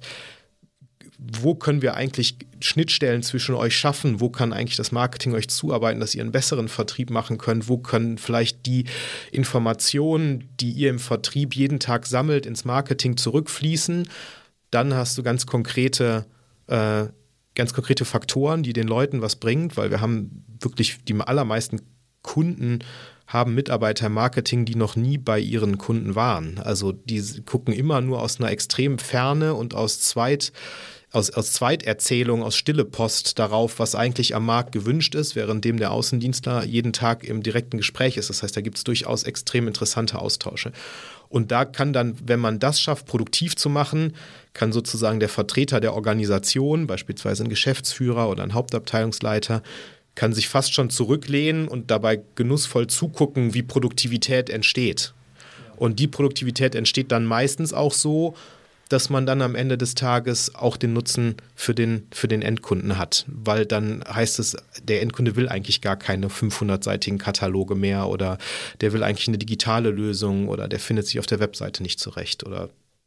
wo können wir eigentlich Schnittstellen zwischen euch schaffen, wo kann eigentlich das Marketing euch zuarbeiten, dass ihr einen besseren Vertrieb machen könnt, wo können vielleicht die Informationen, die ihr im Vertrieb jeden Tag sammelt, ins Marketing zurückfließen, dann hast du ganz konkrete, äh, ganz konkrete Faktoren, die den Leuten was bringt, weil wir haben wirklich die allermeisten Kunden haben Mitarbeiter im Marketing, die noch nie bei ihren Kunden waren. Also die gucken immer nur aus einer extremen Ferne und aus Zweit, aus, aus Zweiterzählung, aus stille Post darauf, was eigentlich am Markt gewünscht ist, währenddem der Außendienstler jeden Tag im direkten Gespräch ist. Das heißt, da gibt es durchaus extrem interessante Austausche. Und da kann dann, wenn man das schafft, produktiv zu machen, kann sozusagen der Vertreter der Organisation, beispielsweise ein Geschäftsführer oder ein Hauptabteilungsleiter, kann sich fast schon zurücklehnen und dabei genussvoll zugucken, wie Produktivität entsteht. Und die Produktivität entsteht dann meistens auch so, dass man dann am Ende des Tages auch den Nutzen für den, für den Endkunden hat. Weil dann heißt es, der Endkunde will eigentlich gar keine fünfhundertseitigen Kataloge mehr oder der will eigentlich eine digitale Lösung oder der findet sich auf der Webseite nicht zurecht oder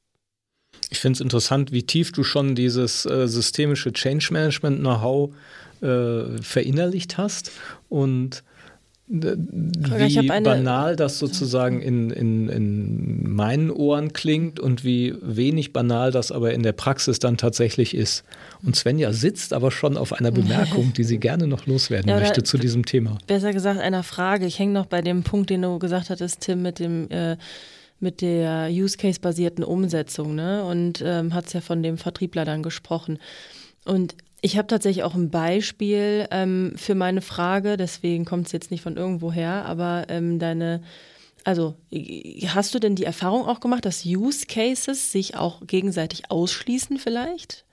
Ich finde es interessant, wie tief du schon dieses äh, systemische Change Management Know-how äh, verinnerlicht hast und äh, wie banal das sozusagen in, in, in meinen Ohren klingt und wie wenig banal das aber in der Praxis dann tatsächlich ist. Und Svenja sitzt aber schon auf einer Bemerkung, die sie gerne noch loswerden ja, möchte zu diesem Thema. Besser gesagt einer Frage. Ich hänge noch bei dem Punkt, den du gesagt hattest, Tim, mit dem äh, mit der Use-Case-basierten Umsetzung, ne? Und ähm, hat es ja von dem Vertriebler dann gesprochen. Und ich habe tatsächlich auch ein Beispiel ähm, für meine Frage, deswegen kommt es jetzt nicht von irgendwo her, aber ähm, deine, also hast du denn die Erfahrung auch gemacht, dass Use-Cases sich auch gegenseitig ausschließen vielleicht?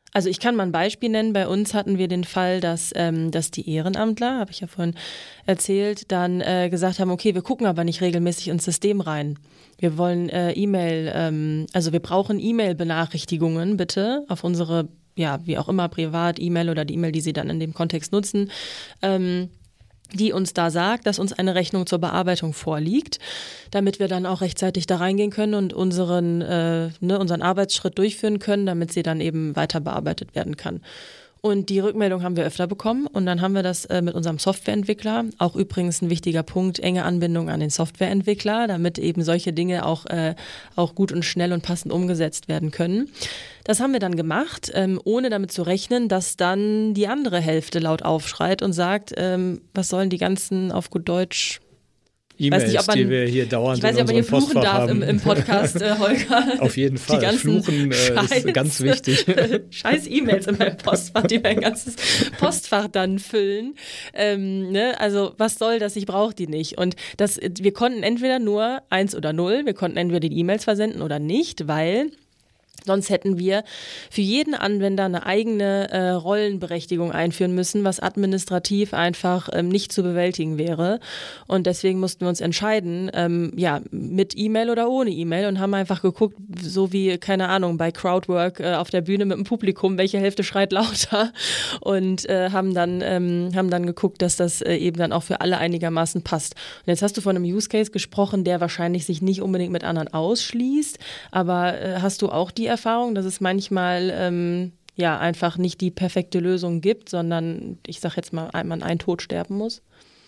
Also ich kann mal ein Beispiel nennen. Bei uns hatten wir den Fall, dass, ähm, dass die Ehrenamtler, habe ich ja vorhin erzählt, dann äh, gesagt haben, okay, wir gucken aber nicht regelmäßig ins System rein. Wir wollen äh, E-Mail, ähm, also wir brauchen E-Mail-Benachrichtigungen bitte auf unsere, ja, wie auch immer, Privat-E-Mail oder die E-Mail, die Sie dann in dem Kontext nutzen, ähm, die uns da sagt, dass uns eine Rechnung zur Bearbeitung vorliegt, damit wir dann auch rechtzeitig da reingehen können und unseren, äh, ne, unseren Arbeitsschritt durchführen können, damit sie dann eben weiter bearbeitet werden kann. Und die Rückmeldung haben wir öfter bekommen und dann haben wir das äh, mit unserem Softwareentwickler, auch übrigens ein wichtiger Punkt, enge Anbindung an den Softwareentwickler, damit eben solche Dinge auch, äh, auch gut und schnell und passend umgesetzt werden können. Das haben wir dann gemacht, ähm, ohne damit zu rechnen, dass dann die andere Hälfte laut aufschreit und sagt, ähm, was sollen die ganzen auf gut Deutsch E-Mails, nicht, man, die wir hier dauernd ich weiß nicht, in ob man hier unserem fluchen Postfach darf haben. im, im Podcast, äh, Holger. Auf jeden Fall. Die ganzen Fluchen äh, Scheiß, ist ganz wichtig. Scheiß E-Mails in meinem Postfach, die mein ganzes Postfach dann füllen. Ähm, ne? Also was soll das? Ich brauche die nicht. Und das, wir konnten entweder nur eins oder null, wir konnten entweder die E-Mails versenden oder nicht, weil sonst hätten wir für jeden Anwender eine eigene äh, Rollenberechtigung einführen müssen, was administrativ einfach ähm, nicht zu bewältigen wäre. Und deswegen mussten wir uns entscheiden, ähm, ja, mit E-Mail oder ohne E-Mail und haben einfach geguckt, so wie, keine Ahnung, bei Crowdwork äh, auf der Bühne mit dem Publikum, welche Hälfte schreit lauter und äh, haben dann ähm, haben dann geguckt, dass das äh, eben dann auch für alle einigermaßen passt. Und jetzt hast du von einem Use Case gesprochen, der wahrscheinlich sich nicht unbedingt mit anderen ausschließt, aber äh, hast du auch die Erfahrung, dass es manchmal ähm, ja einfach nicht die perfekte Lösung gibt, sondern ich sag jetzt mal, man einen Tod sterben muss?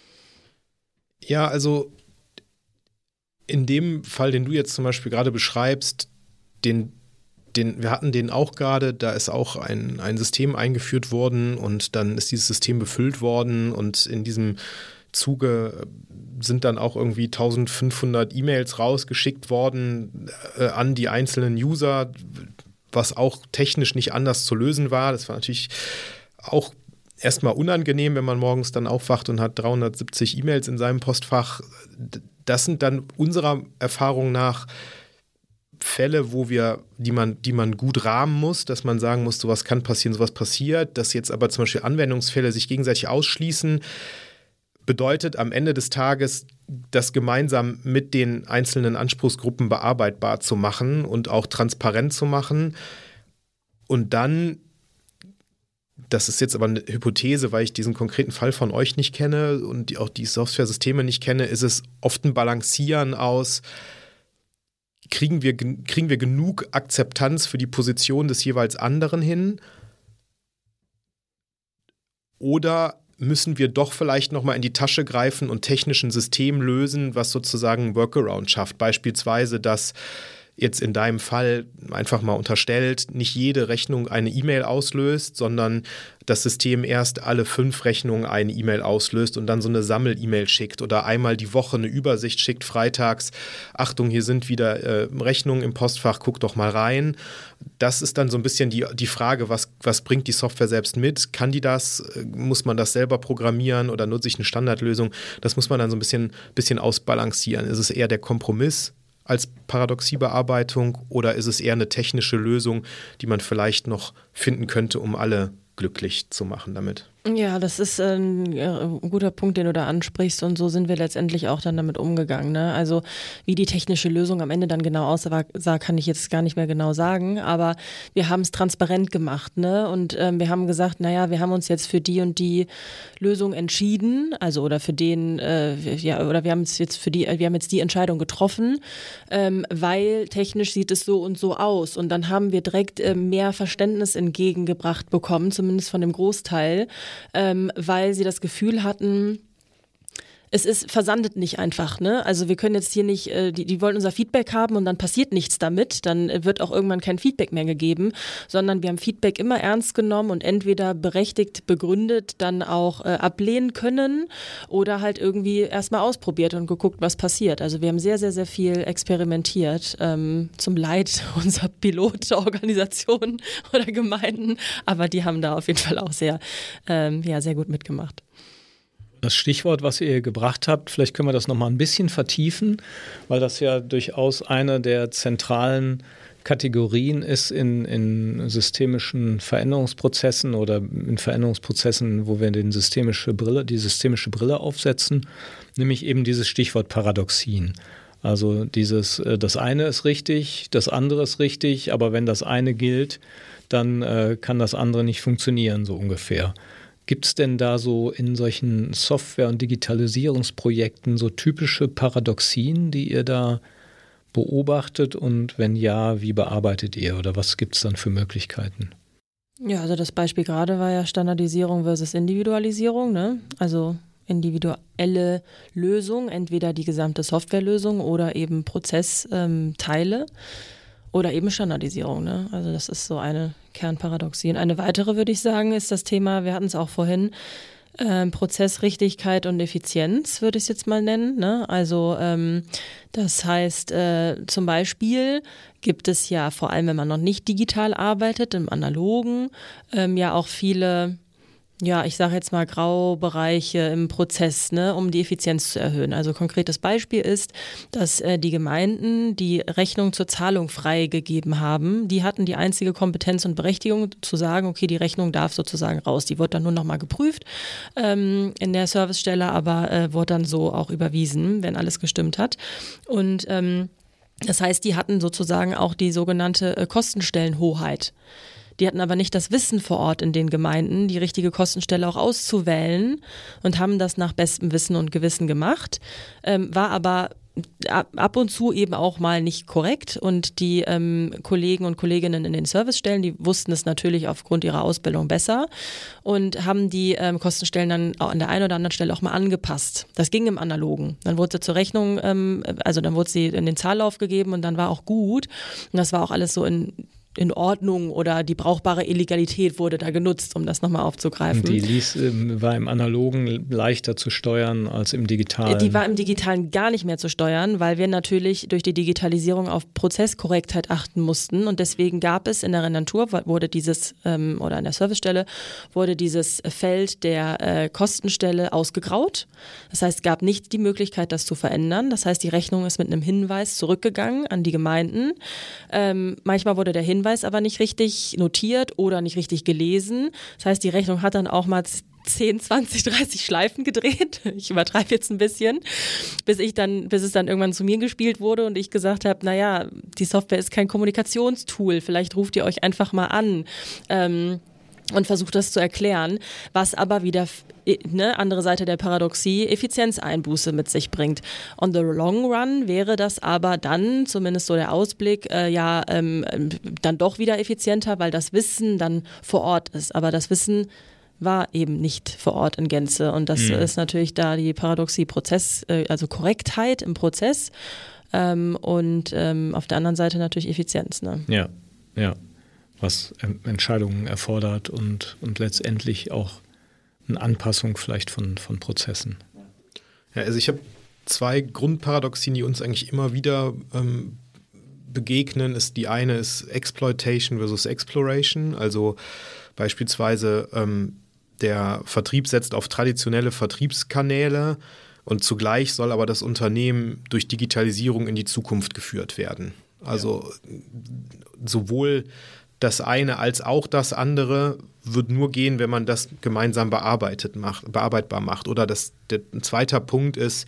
Ja, also in dem Fall, den du jetzt zum Beispiel gerade beschreibst, den, den, wir hatten den auch gerade, da ist auch ein, ein System eingeführt worden und dann ist dieses System befüllt worden und in diesem Zuge sind dann auch irgendwie eintausendfünfhundert E-Mails rausgeschickt worden äh, an die einzelnen User, was auch technisch nicht anders zu lösen war. Das war natürlich auch erstmal unangenehm, wenn man morgens dann aufwacht und hat dreihundertsiebzig E-Mails in seinem Postfach. Das sind dann unserer Erfahrung nach Fälle, wo wir, die man, die man gut rahmen muss, dass man sagen muss, sowas kann passieren, sowas passiert, dass jetzt aber zum Beispiel Anwendungsfälle sich gegenseitig ausschließen, bedeutet am Ende des Tages, das gemeinsam mit den einzelnen Anspruchsgruppen bearbeitbar zu machen und auch transparent zu machen. Und dann, das ist jetzt aber eine Hypothese, weil ich diesen konkreten Fall von euch nicht kenne und auch die Software-Systeme nicht kenne, ist es oft ein Balancieren aus, kriegen wir, kriegen wir genug Akzeptanz für die Position des jeweils anderen hin? Oder müssen wir doch vielleicht nochmal in die Tasche greifen und technisch ein System lösen, was sozusagen ein Workaround schafft. Beispielsweise, dass jetzt in deinem Fall einfach mal unterstellt, nicht jede Rechnung eine E-Mail auslöst, sondern das System erst alle fünf Rechnungen eine E-Mail auslöst und dann so eine Sammel-E-Mail schickt oder einmal die Woche eine Übersicht schickt, freitags, Achtung, hier sind wieder äh, Rechnungen im Postfach, guck doch mal rein. Das ist dann so ein bisschen die, die Frage, was, was bringt die Software selbst mit? Kann die das? Muss man das selber programmieren oder nutze ich eine Standardlösung? Das muss man dann so ein bisschen, bisschen ausbalancieren. Ist es eher der Kompromiss als Paradoxiebearbeitung oder ist es eher eine technische Lösung, die man vielleicht noch finden könnte, um alle glücklich zu machen damit? Ja, das ist ein, ein guter Punkt, den du da ansprichst und so sind wir letztendlich auch dann damit umgegangen. Ne? Also wie die technische Lösung am Ende dann genau aussah, kann ich jetzt gar nicht mehr genau sagen, aber wir haben es transparent gemacht, ne? Und ähm, wir haben gesagt, naja, wir haben uns jetzt für die und die Lösung entschieden, also oder für den, äh, ja, oder wir haben es jetzt für die, wir haben jetzt die Entscheidung getroffen, ähm, weil technisch sieht es so und so aus und dann haben wir direkt äh, mehr Verständnis entgegengebracht bekommen, zumindest von dem Großteil, Ähm, weil sie das Gefühl hatten, es ist versandet nicht einfach, ne? Also wir können jetzt hier nicht, äh, die, die wollen unser Feedback haben und dann passiert nichts damit, dann wird auch irgendwann kein Feedback mehr gegeben, sondern wir haben Feedback immer ernst genommen und entweder berechtigt, begründet, dann auch äh, ablehnen können oder halt irgendwie erstmal ausprobiert und geguckt, was passiert. Also wir haben sehr, sehr, sehr viel experimentiert, ähm, zum Leid unserer Pilotorganisationen oder Gemeinden, aber die haben da auf jeden Fall auch sehr, ähm, ja, sehr gut mitgemacht. Das Stichwort, was ihr gebracht habt, vielleicht können wir das nochmal ein bisschen vertiefen, weil das ja durchaus eine der zentralen Kategorien ist in, in systemischen Veränderungsprozessen oder in Veränderungsprozessen, wo wir den systemische Brille, die systemische Brille aufsetzen, nämlich eben dieses Stichwort Paradoxien. Also dieses, das eine ist richtig, das andere ist richtig, aber wenn das eine gilt, dann äh, kann das andere nicht funktionieren, so ungefähr. Gibt es denn da so in solchen Software- und Digitalisierungsprojekten so typische Paradoxien, die ihr da beobachtet, und wenn ja, wie bearbeitet ihr oder was gibt es dann für Möglichkeiten? Ja, also das Beispiel gerade war ja Standardisierung versus Individualisierung, ne? Also individuelle Lösung, entweder die gesamte Softwarelösung oder eben Prozessteile ähm, oder eben Standardisierung, ne? Also das ist so eine Kernparadoxie. Und eine weitere, würde ich sagen, ist das Thema, wir hatten es auch vorhin, Ähm, Prozessrichtigkeit und Effizienz, würde ich es jetzt mal nennen. Ne? Also ähm, das heißt, äh, zum Beispiel gibt es ja, vor allem wenn man noch nicht digital arbeitet, im Analogen, ähm, ja auch viele, ja, ich sage jetzt mal Graubereiche im Prozess, ne, um die Effizienz zu erhöhen. Also konkretes Beispiel ist, dass äh, die Gemeinden die Rechnung zur Zahlung freigegeben haben. Die hatten die einzige Kompetenz und Berechtigung zu sagen, okay, die Rechnung darf sozusagen raus. Die wird dann nur nochmal geprüft ähm, in der Servicestelle, aber äh, wurde dann so auch überwiesen, wenn alles gestimmt hat. Und ähm, das heißt, die hatten sozusagen auch die sogenannte äh, Kostenstellenhoheit. Die hatten aber nicht das Wissen vor Ort in den Gemeinden, die richtige Kostenstelle auch auszuwählen, und haben das nach bestem Wissen und Gewissen gemacht, ähm, war aber ab und zu eben auch mal nicht korrekt, und die ähm, Kollegen und Kolleginnen in den Servicestellen, die wussten es natürlich aufgrund ihrer Ausbildung besser und haben die ähm, Kostenstellen dann an der einen oder anderen Stelle auch mal angepasst. Das ging im Analogen. Dann wurde sie zur Rechnung, ähm, also dann wurde sie in den Zahllauf gegeben und dann war auch gut, und das war auch alles so in in Ordnung, oder die brauchbare Illegalität wurde da genutzt, um das nochmal aufzugreifen. Die ließ, war im Analogen leichter zu steuern als im Digitalen. Die war im Digitalen gar nicht mehr zu steuern, weil wir natürlich durch die Digitalisierung auf Prozesskorrektheit achten mussten, und deswegen gab es in der Rendantur, wurde dieses, ähm, oder an der Servicestelle, wurde dieses Feld der äh, Kostenstelle ausgegraut. Das heißt, es gab nicht die Möglichkeit, das zu verändern. Das heißt, die Rechnung ist mit einem Hinweis zurückgegangen an die Gemeinden. Ähm, manchmal wurde der Hinweis aber nicht richtig notiert oder nicht richtig gelesen. Das heißt, die Rechnung hat dann auch mal zehn, zwanzig, dreißig Schleifen gedreht. Ich übertreibe jetzt ein bisschen, bis ich dann, bis es dann irgendwann zu mir gespielt wurde und ich gesagt habe, naja, die Software ist kein Kommunikationstool, vielleicht ruft ihr euch einfach mal an. Ähm, und versucht das zu erklären, was aber wieder, ne, andere Seite der Paradoxie, Effizienzeinbuße mit sich bringt. On the long run wäre das aber dann, zumindest so der Ausblick, äh, ja ähm, dann doch wieder effizienter, weil das Wissen dann vor Ort ist. Aber das Wissen war eben nicht vor Ort in Gänze, und das mhm. ist natürlich da die Paradoxie Prozess, äh, also Korrektheit im Prozess ähm, und ähm, auf der anderen Seite natürlich Effizienz. Ne? Ja, ja. Was Entscheidungen erfordert und, und letztendlich auch eine Anpassung vielleicht von, von Prozessen. Ja, also ich habe zwei Grundparadoxien, die uns eigentlich immer wieder ähm, begegnen. Ist, die eine ist Exploitation versus Exploration, also beispielsweise ähm, der Vertrieb setzt auf traditionelle Vertriebskanäle, und zugleich soll aber das Unternehmen durch Digitalisierung in die Zukunft geführt werden. Also ja. sowohl das eine als auch das andere wird nur gehen, wenn man das gemeinsam bearbeitet macht, bearbeitbar macht. Oder das, der, ein zweiter Punkt ist,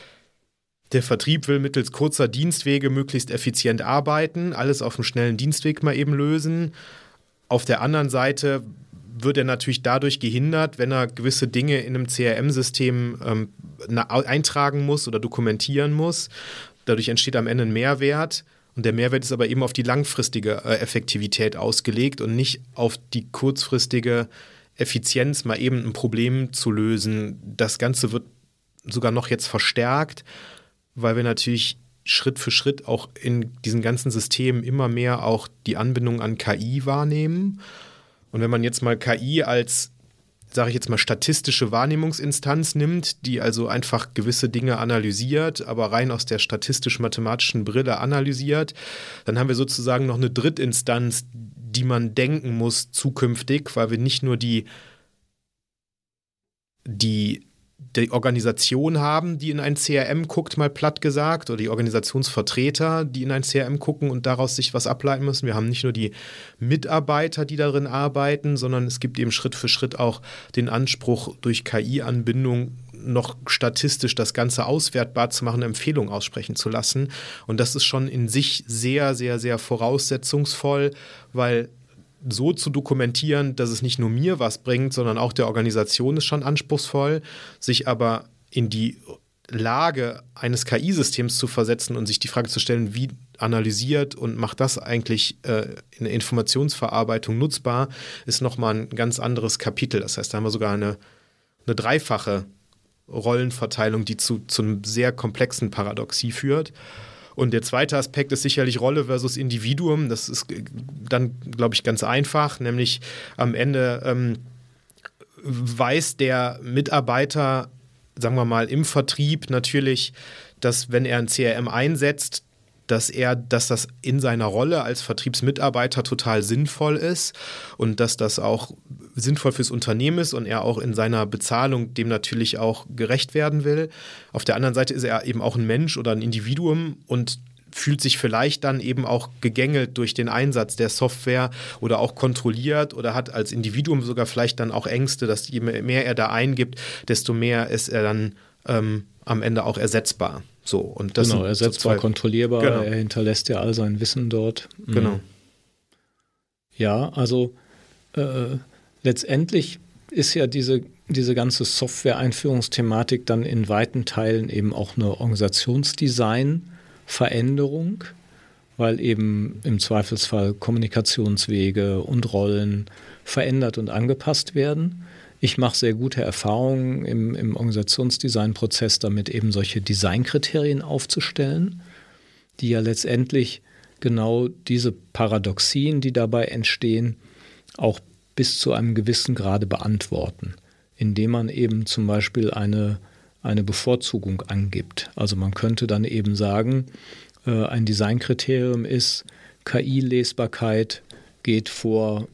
der Vertrieb will mittels kurzer Dienstwege möglichst effizient arbeiten, alles auf einem schnellen Dienstweg mal eben lösen. Auf der anderen Seite wird er natürlich dadurch gehindert, wenn er gewisse Dinge in einem C R M-System ähm, eintragen muss oder dokumentieren muss. Dadurch entsteht am Ende ein Mehrwert. Und der Mehrwert ist aber eben auf die langfristige äh, Effektivität ausgelegt und nicht auf die kurzfristige Effizienz, mal eben ein Problem zu lösen. Das Ganze wird sogar noch jetzt verstärkt, weil wir natürlich Schritt für Schritt auch in diesen ganzen Systemen immer mehr auch die Anbindung an K I wahrnehmen. Und wenn man jetzt mal K I als, sage ich jetzt mal, statistische Wahrnehmungsinstanz nimmt, die also einfach gewisse Dinge analysiert, aber rein aus der statistisch-mathematischen Brille analysiert, dann haben wir sozusagen noch eine Drittinstanz, die man denken muss zukünftig, weil wir nicht nur die, die die Organisation haben, die in ein C R M guckt, mal platt gesagt, oder die Organisationsvertreter, die in ein C R M gucken und daraus sich was ableiten müssen. Wir haben nicht nur die Mitarbeiter, die darin arbeiten, sondern es gibt eben Schritt für Schritt auch den Anspruch, durch K I-Anbindung noch statistisch das Ganze auswertbar zu machen, Empfehlungen aussprechen zu lassen. Und das ist schon in sich sehr, sehr, sehr voraussetzungsvoll, weil so zu dokumentieren, dass es nicht nur mir was bringt, sondern auch der Organisation ist schon anspruchsvoll, sich aber in die Lage eines K I-Systems zu versetzen und sich die Frage zu stellen, wie analysiert und macht das eigentlich äh, in der Informationsverarbeitung nutzbar, ist nochmal ein ganz anderes Kapitel. Das heißt, da haben wir sogar eine, eine dreifache Rollenverteilung, die zu, zu einem sehr komplexen Paradoxie führt. Und der zweite Aspekt ist sicherlich Rolle versus Individuum. Das ist dann, glaube ich, ganz einfach, nämlich am Ende ähm, weiß der Mitarbeiter, sagen wir mal, im Vertrieb natürlich, dass wenn er ein C R M einsetzt, dass er, dass das in seiner Rolle als Vertriebsmitarbeiter total sinnvoll ist und dass das auch sinnvoll fürs Unternehmen ist und er auch in seiner Bezahlung dem natürlich auch gerecht werden will. Auf der anderen Seite ist er eben auch ein Mensch oder ein Individuum und fühlt sich vielleicht dann eben auch gegängelt durch den Einsatz der Software oder auch kontrolliert oder hat als Individuum sogar vielleicht dann auch Ängste, dass je mehr er da eingibt, desto mehr ist er dann ähm, am Ende auch ersetzbar. So, und das genau, ersetzbar, so kontrollierbar, genau. Er hinterlässt ja all sein Wissen dort. Mhm. Genau. Ja, also äh, letztendlich ist ja diese, diese ganze Software-Einführungsthematik dann in weiten Teilen eben auch eine Organisationsdesign-Veränderung, weil eben im Zweifelsfall Kommunikationswege und Rollen verändert und angepasst werden. Ich mache sehr gute Erfahrungen im, im Organisationsdesign-Prozess damit, eben solche Designkriterien aufzustellen, die ja letztendlich genau diese Paradoxien, die dabei entstehen, auch bis zu einem gewissen Grade beantworten, indem man eben zum Beispiel eine, eine Bevorzugung angibt. Also man könnte dann eben sagen, äh, ein Designkriterium ist, K I-Lesbarkeit geht vor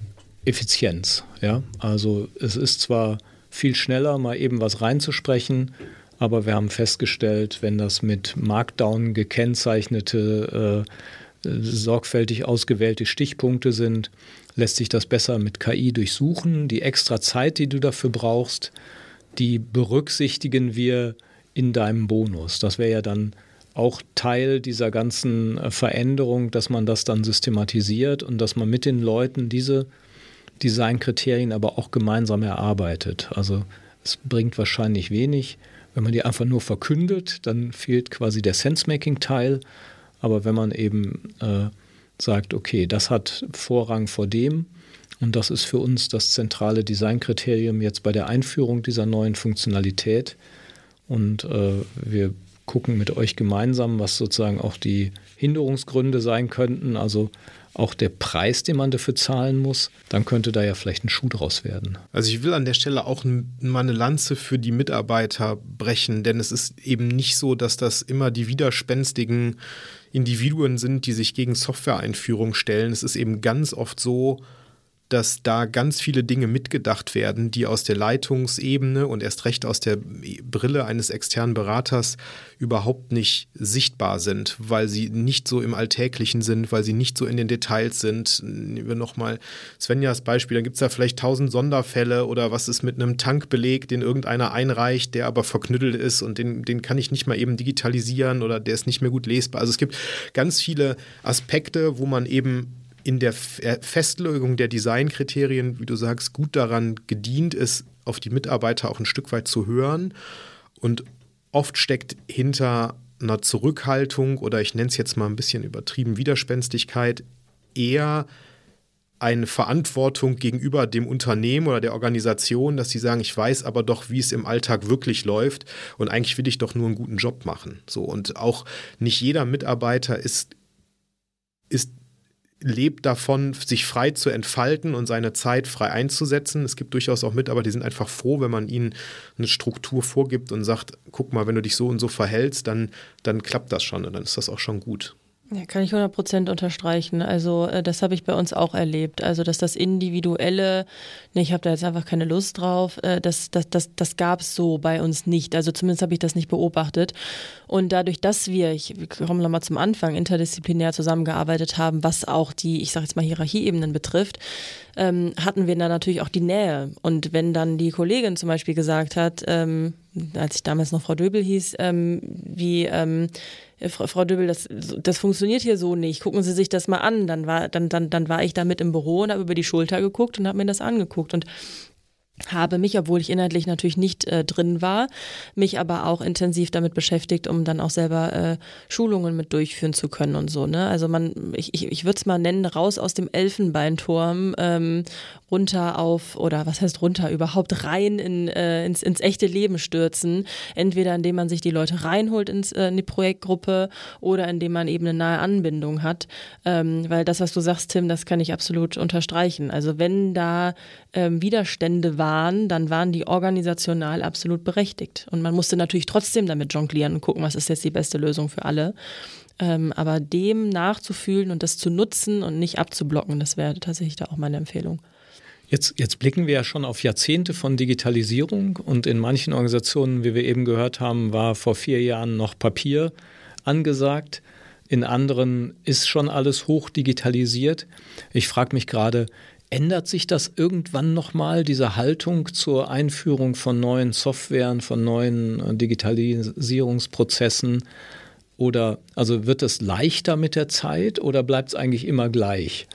Effizienz. Ja? Also es ist zwar viel schneller, mal eben was reinzusprechen, aber wir haben festgestellt, wenn das mit Markdown gekennzeichnete, äh, sorgfältig ausgewählte Stichpunkte sind, lässt sich das besser mit K I durchsuchen. Die extra Zeit, die du dafür brauchst, die berücksichtigen wir in deinem Bonus. Das wäre ja dann auch Teil dieser ganzen Veränderung, dass man das dann systematisiert und dass man mit den Leuten diese Designkriterien aber auch gemeinsam erarbeitet. Also es bringt wahrscheinlich wenig, wenn man die einfach nur verkündet, dann fehlt quasi der Sense-Making-Teil. Aber wenn man eben äh, sagt, okay, das hat Vorrang vor dem und das ist für uns das zentrale Designkriterium jetzt bei der Einführung dieser neuen Funktionalität und äh, wir gucken mit euch gemeinsam, was sozusagen auch die Hinderungsgründe sein könnten, also auch der Preis, den man dafür zahlen muss, dann könnte da ja vielleicht ein Schuh draus werden. Also ich will an der Stelle auch mal eine Lanze für die Mitarbeiter brechen, denn es ist eben nicht so, dass das immer die widerspenstigen Individuen sind, die sich gegen Software-Einführung stellen. Es ist eben ganz oft so, dass da ganz viele Dinge mitgedacht werden, die aus der Leitungsebene und erst recht aus der Brille eines externen Beraters überhaupt nicht sichtbar sind, weil sie nicht so im Alltäglichen sind, weil sie nicht so in den Details sind. Nehmen wir nochmal Svenjas Beispiel, dann gibt es da vielleicht tausend Sonderfälle oder was ist mit einem Tankbeleg, den irgendeiner einreicht, der aber verknüttelt ist und den, den kann ich nicht mal eben digitalisieren oder der ist nicht mehr gut lesbar. Also es gibt ganz viele Aspekte, wo man eben in der Festlegung der Designkriterien, wie du sagst, gut daran gedient ist, auf die Mitarbeiter auch ein Stück weit zu hören. Und oft steckt hinter einer Zurückhaltung oder ich nenne es jetzt mal ein bisschen übertrieben Widerspenstigkeit eher eine Verantwortung gegenüber dem Unternehmen oder der Organisation, dass sie sagen, ich weiß aber doch, wie es im Alltag wirklich läuft und eigentlich will ich doch nur einen guten Job machen. So, und auch nicht jeder Mitarbeiter ist, ist lebt davon, sich frei zu entfalten und seine Zeit frei einzusetzen. Es gibt durchaus auch Mitarbeiter, die sind einfach froh, wenn man ihnen eine Struktur vorgibt und sagt, guck mal, wenn du dich so und so verhältst, dann, dann klappt das schon und dann ist das auch schon gut. Ja, kann ich hundert Prozent unterstreichen. Also äh, das habe ich bei uns auch erlebt. Also dass das individuelle, ne, ich habe da jetzt einfach keine Lust drauf, äh, das, das, das, das gab es so bei uns nicht. Also zumindest habe ich das nicht beobachtet. Und dadurch, dass wir, ich komme nochmal zum Anfang, interdisziplinär zusammengearbeitet haben, was auch die, ich sage jetzt mal Hierarchieebenen betrifft, ähm, hatten wir da natürlich auch die Nähe. Und wenn dann die Kollegin zum Beispiel gesagt hat, ähm, als ich damals noch Frau Döbel hieß, ähm, wie ähm, Frau, Frau Döbel, das, das funktioniert hier so nicht, gucken Sie sich das mal an. Dann war, dann, dann, dann war ich da mit im Büro und habe über die Schulter geguckt und habe mir das angeguckt und habe mich, obwohl ich inhaltlich natürlich nicht äh, drin war, mich aber auch intensiv damit beschäftigt, um dann auch selber äh, Schulungen mit durchführen zu können und so. Ne? Also man, ich, ich, ich würde es mal nennen, raus aus dem Elfenbeinturm, ähm, runter auf, oder was heißt runter, überhaupt rein in, äh, ins, ins echte Leben stürzen. Entweder indem man sich die Leute reinholt ins, äh, in die Projektgruppe oder indem man eben eine nahe Anbindung hat. Ähm, weil das, was du sagst, Tim, das kann ich absolut unterstreichen. Also wenn da ähm, Widerstände waren, dann waren die organisational absolut berechtigt. Und man musste natürlich trotzdem damit jonglieren und gucken, was ist jetzt die beste Lösung für alle. Ähm, aber dem nachzufühlen und das zu nutzen und nicht abzublocken, das wäre tatsächlich da auch meine Empfehlung. Jetzt, jetzt blicken wir ja schon auf Jahrzehnte von Digitalisierung und in manchen Organisationen, wie wir eben gehört haben, war vor vier Jahren noch Papier angesagt. In anderen ist schon alles hoch digitalisiert. Ich frage mich gerade, ändert sich das irgendwann nochmal, diese Haltung zur Einführung von neuen Softwaren, von neuen Digitalisierungsprozessen? Oder also wird es leichter mit der Zeit oder bleibt es eigentlich immer gleich?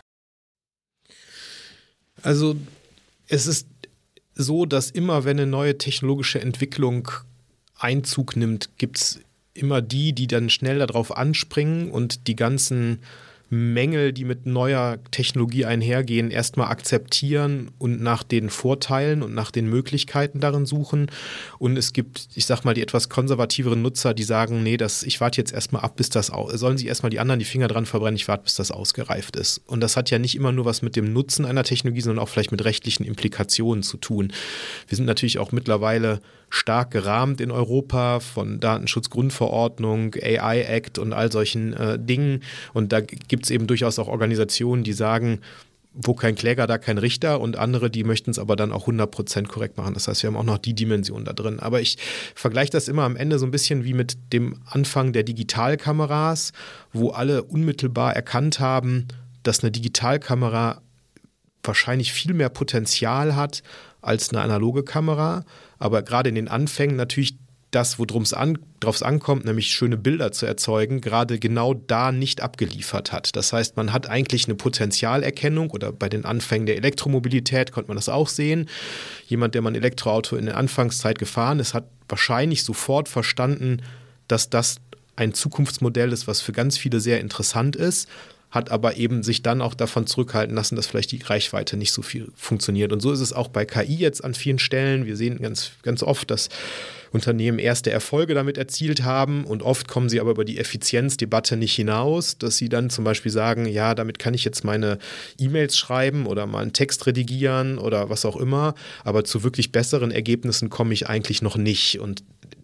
Also es ist so, dass immer, wenn eine neue technologische Entwicklung Einzug nimmt, gibt es immer die, die dann schnell darauf anspringen und die ganzen Mängel, die mit neuer Technologie einhergehen, erstmal akzeptieren und nach den Vorteilen und nach den Möglichkeiten darin suchen. Und es gibt, ich sag mal, die etwas konservativeren Nutzer, die sagen, nee, das, ich warte jetzt erstmal ab, bis das, sollen sich erstmal die anderen die Finger dran verbrennen, ich warte, bis das ausgereift ist. Und das hat ja nicht immer nur was mit dem Nutzen einer Technologie, sondern auch vielleicht mit rechtlichen Implikationen zu tun. Wir sind natürlich auch mittlerweile stark gerahmt in Europa von Datenschutzgrundverordnung, A I Act und all solchen äh, Dingen. Und da gibt es eben durchaus auch Organisationen, die sagen, wo kein Kläger, da kein Richter, und andere, die möchten es aber dann auch hundert Prozent korrekt machen. Das heißt, wir haben auch noch die Dimension da drin. Aber ich vergleiche das immer am Ende so ein bisschen wie mit dem Anfang der Digitalkameras, wo alle unmittelbar erkannt haben, dass eine Digitalkamera wahrscheinlich viel mehr Potenzial hat als eine analoge Kamera, aber gerade in den Anfängen natürlich das, worum es an, drauf ankommt, nämlich schöne Bilder zu erzeugen, gerade genau da nicht abgeliefert hat. Das heißt, man hat eigentlich eine Potenzialerkennung, oder bei den Anfängen der Elektromobilität konnte man das auch sehen. Jemand, der mal ein Elektroauto in der Anfangszeit gefahren ist, hat wahrscheinlich sofort verstanden, dass das ein Zukunftsmodell ist, was für ganz viele sehr interessant ist, hat aber eben sich dann auch davon zurückhalten lassen, dass vielleicht die Reichweite nicht so viel funktioniert. Und so ist es auch bei K I jetzt an vielen Stellen. Wir sehen ganz, ganz oft, dass Unternehmen erste Erfolge damit erzielt haben, und oft kommen sie aber über die Effizienzdebatte nicht hinaus, dass sie dann zum Beispiel sagen, ja, damit kann ich jetzt meine E-Mails schreiben oder mal einen Text redigieren oder was auch immer, aber zu wirklich besseren Ergebnissen komme ich eigentlich noch nicht. Und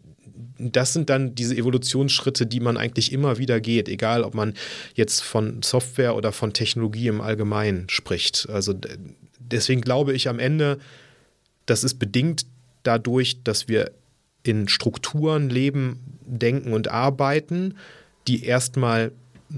das sind dann diese Evolutionsschritte, die man eigentlich immer wieder geht, egal ob man jetzt von Software oder von Technologie im Allgemeinen spricht. Also deswegen glaube ich am Ende, das ist bedingt dadurch, dass wir in Strukturen leben, denken und arbeiten, die erstmal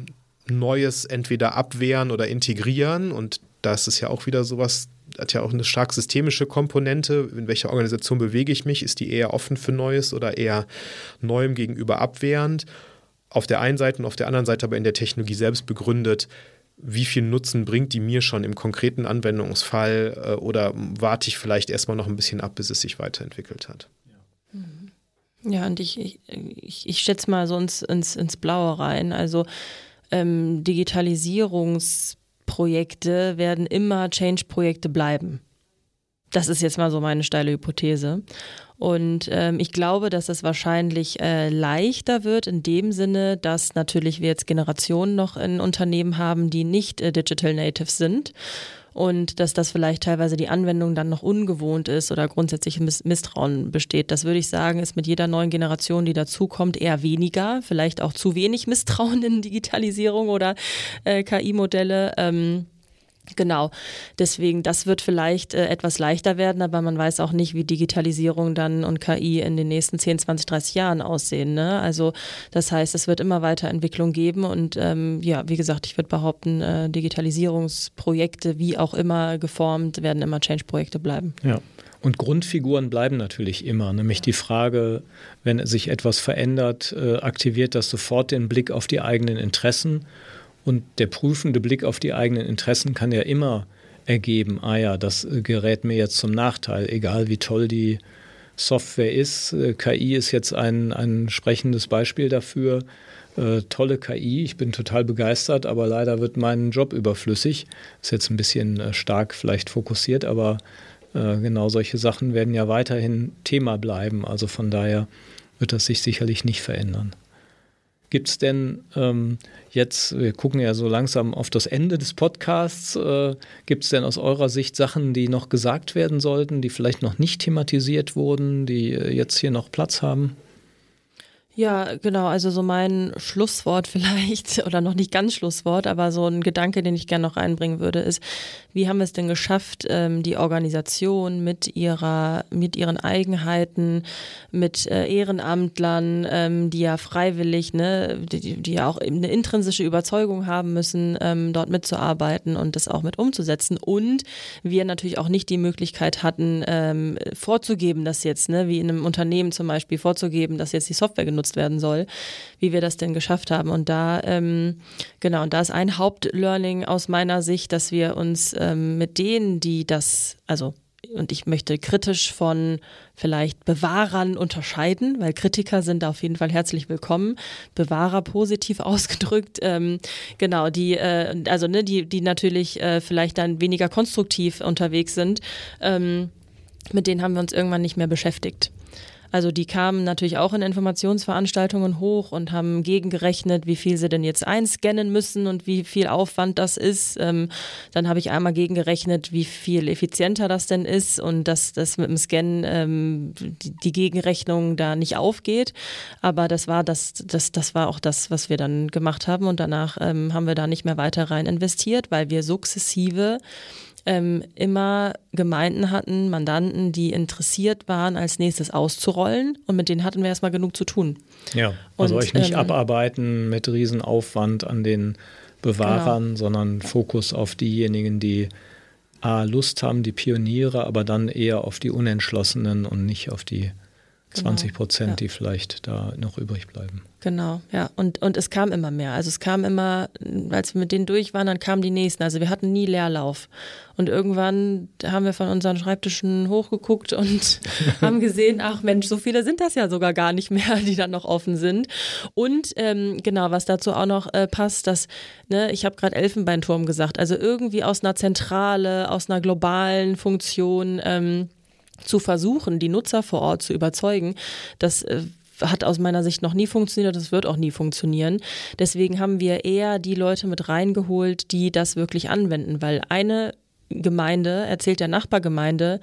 Neues entweder abwehren oder integrieren. Und das ist ja auch wieder sowas, hat ja auch eine stark systemische Komponente. In welcher Organisation bewege ich mich? Ist die eher offen für Neues oder eher Neuem gegenüber abwehrend? Auf der einen Seite und auf der anderen Seite aber in der Technologie selbst begründet, wie viel Nutzen bringt die mir schon im konkreten Anwendungsfall, äh, oder warte ich vielleicht erstmal noch ein bisschen ab, bis es sich weiterentwickelt hat? Ja, und ich, ich, ich, ich schätze mal so ins, ins, ins Blaue rein. Also ähm, Digitalisierungsprojekte werden immer Change-Projekte bleiben. Das ist jetzt mal so meine steile Hypothese. Und ähm, ich glaube, dass es wahrscheinlich äh, leichter wird in dem Sinne, dass natürlich wir jetzt Generationen noch in Unternehmen haben, die nicht äh, Digital Natives sind. und dass das vielleicht teilweise die Anwendung dann noch ungewohnt ist oder grundsätzlich Misstrauen besteht. Das würde ich sagen, ist mit jeder neuen Generation, die dazukommt, eher weniger, vielleicht auch zu wenig Misstrauen in Digitalisierung oder äh, K I-Modelle. Ähm, Genau, deswegen, das wird vielleicht äh, etwas leichter werden, aber man weiß auch nicht, wie Digitalisierung dann und K I in den nächsten zehn, zwanzig, dreißig Jahren aussehen. Ne? Also das heißt, es wird immer weiter Entwicklung geben und ähm, ja, wie gesagt, ich würde behaupten, äh, Digitalisierungsprojekte, wie auch immer geformt, werden immer Change-Projekte bleiben. Ja. Und Grundfiguren bleiben natürlich immer, nämlich die Frage, wenn sich etwas verändert, äh, aktiviert das sofort den Blick auf die eigenen Interessen. Und der prüfende Blick auf die eigenen Interessen kann ja immer ergeben, ah ja, das gerät mir jetzt zum Nachteil, egal wie toll die Software ist. K I ist jetzt ein, ein sprechendes Beispiel dafür. Äh, tolle K I, ich bin total begeistert, aber leider wird mein Job überflüssig. Ist jetzt ein bisschen äh, stark vielleicht fokussiert, aber äh, genau solche Sachen werden ja weiterhin Thema bleiben. Also von daher wird das sich sicherlich nicht verändern. Gibt es denn ähm, jetzt, wir gucken ja so langsam auf das Ende des Podcasts, äh, gibt es denn aus eurer Sicht Sachen, die noch gesagt werden sollten, die vielleicht noch nicht thematisiert wurden, die äh, jetzt hier noch Platz haben? Ja, genau, also so mein Schlusswort vielleicht, oder noch nicht ganz Schlusswort, aber so ein Gedanke, den ich gerne noch reinbringen würde, ist, wie haben wir es denn geschafft, die Organisation mit ihrer, mit ihren Eigenheiten, mit Ehrenamtlern, die ja freiwillig, ne, die, die ja auch eine intrinsische Überzeugung haben müssen, dort mitzuarbeiten und das auch mit umzusetzen, und wir natürlich auch nicht die Möglichkeit hatten, vorzugeben, dass jetzt, ne, wie in einem Unternehmen zum Beispiel, vorzugeben, dass jetzt die Software genutzt werden soll, wie wir das denn geschafft haben. Und da, ähm, genau, und da ist ein Hauptlearning aus meiner Sicht, dass wir uns ähm, mit denen, die das, also, und ich möchte kritisch von vielleicht Bewahrern unterscheiden, weil Kritiker sind auf jeden Fall herzlich willkommen, Bewahrer positiv ausgedrückt, ähm, genau, die, äh, also, ne, die, die natürlich äh, vielleicht dann weniger konstruktiv unterwegs sind, ähm, mit denen haben wir uns irgendwann nicht mehr beschäftigt. Also die kamen natürlich auch in Informationsveranstaltungen hoch und haben gegengerechnet, wie viel sie denn jetzt einscannen müssen und wie viel Aufwand das ist. Ähm, dann habe ich einmal gegengerechnet, wie viel effizienter das denn ist und dass das mit dem Scan ähm, die, die Gegenrechnung da nicht aufgeht. Aber das war das, das, das war auch das, was wir dann gemacht haben, und danach ähm, haben wir da nicht mehr weiter rein investiert, weil wir sukzessive Ähm, immer Gemeinden hatten, Mandanten, die interessiert waren, als nächstes auszurollen, und mit denen hatten wir erstmal genug zu tun. Ja, also und, euch nicht ähm, abarbeiten mit Riesenaufwand an den Bewahrern, genau, sondern Fokus auf diejenigen, die A, Lust haben, die Pioniere, aber dann eher auf die Unentschlossenen und nicht auf die zwanzig Prozent, genau, ja, die vielleicht da noch übrig bleiben. Genau, ja. Und, und es kam immer mehr. Also es kam immer, als wir mit denen durch waren, dann kamen die nächsten. Also wir hatten nie Leerlauf. Und irgendwann haben wir von unseren Schreibtischen hochgeguckt und haben gesehen, ach Mensch, so viele sind das ja sogar gar nicht mehr, die dann noch offen sind. Und ähm, genau, was dazu auch noch äh, passt, dass, ne, ich habe gerade Elfenbeinturm gesagt, also irgendwie aus einer Zentrale, aus einer globalen Funktion ähm, zu versuchen, die Nutzer vor Ort zu überzeugen, das äh, hat aus meiner Sicht noch nie funktioniert, das wird auch nie funktionieren. Deswegen haben wir eher die Leute mit reingeholt, die das wirklich anwenden, weil eine Gemeinde erzählt der Nachbargemeinde,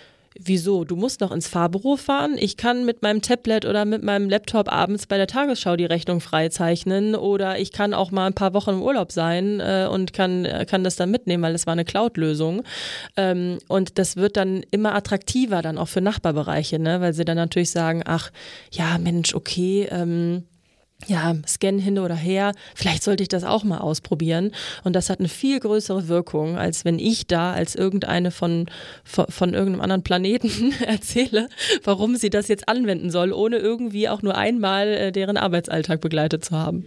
wieso, du musst noch ins Fahrbüro fahren? Ich kann mit meinem Tablet oder mit meinem Laptop abends bei der Tagesschau die Rechnung freizeichnen, oder ich kann auch mal ein paar Wochen im Urlaub sein äh, und kann, kann das dann mitnehmen, weil das war eine Cloud-Lösung. Ähm, und das wird dann immer attraktiver dann auch für Nachbarbereiche, ne? Weil sie dann natürlich sagen, ach, ja Mensch, okay, ähm, ja, Scan hin oder her, vielleicht sollte ich das auch mal ausprobieren. Und das hat eine viel größere Wirkung, als wenn ich da als irgendeine von, von, von irgendeinem anderen Planeten erzähle, warum sie das jetzt anwenden soll, ohne irgendwie auch nur einmal äh, deren Arbeitsalltag begleitet zu haben.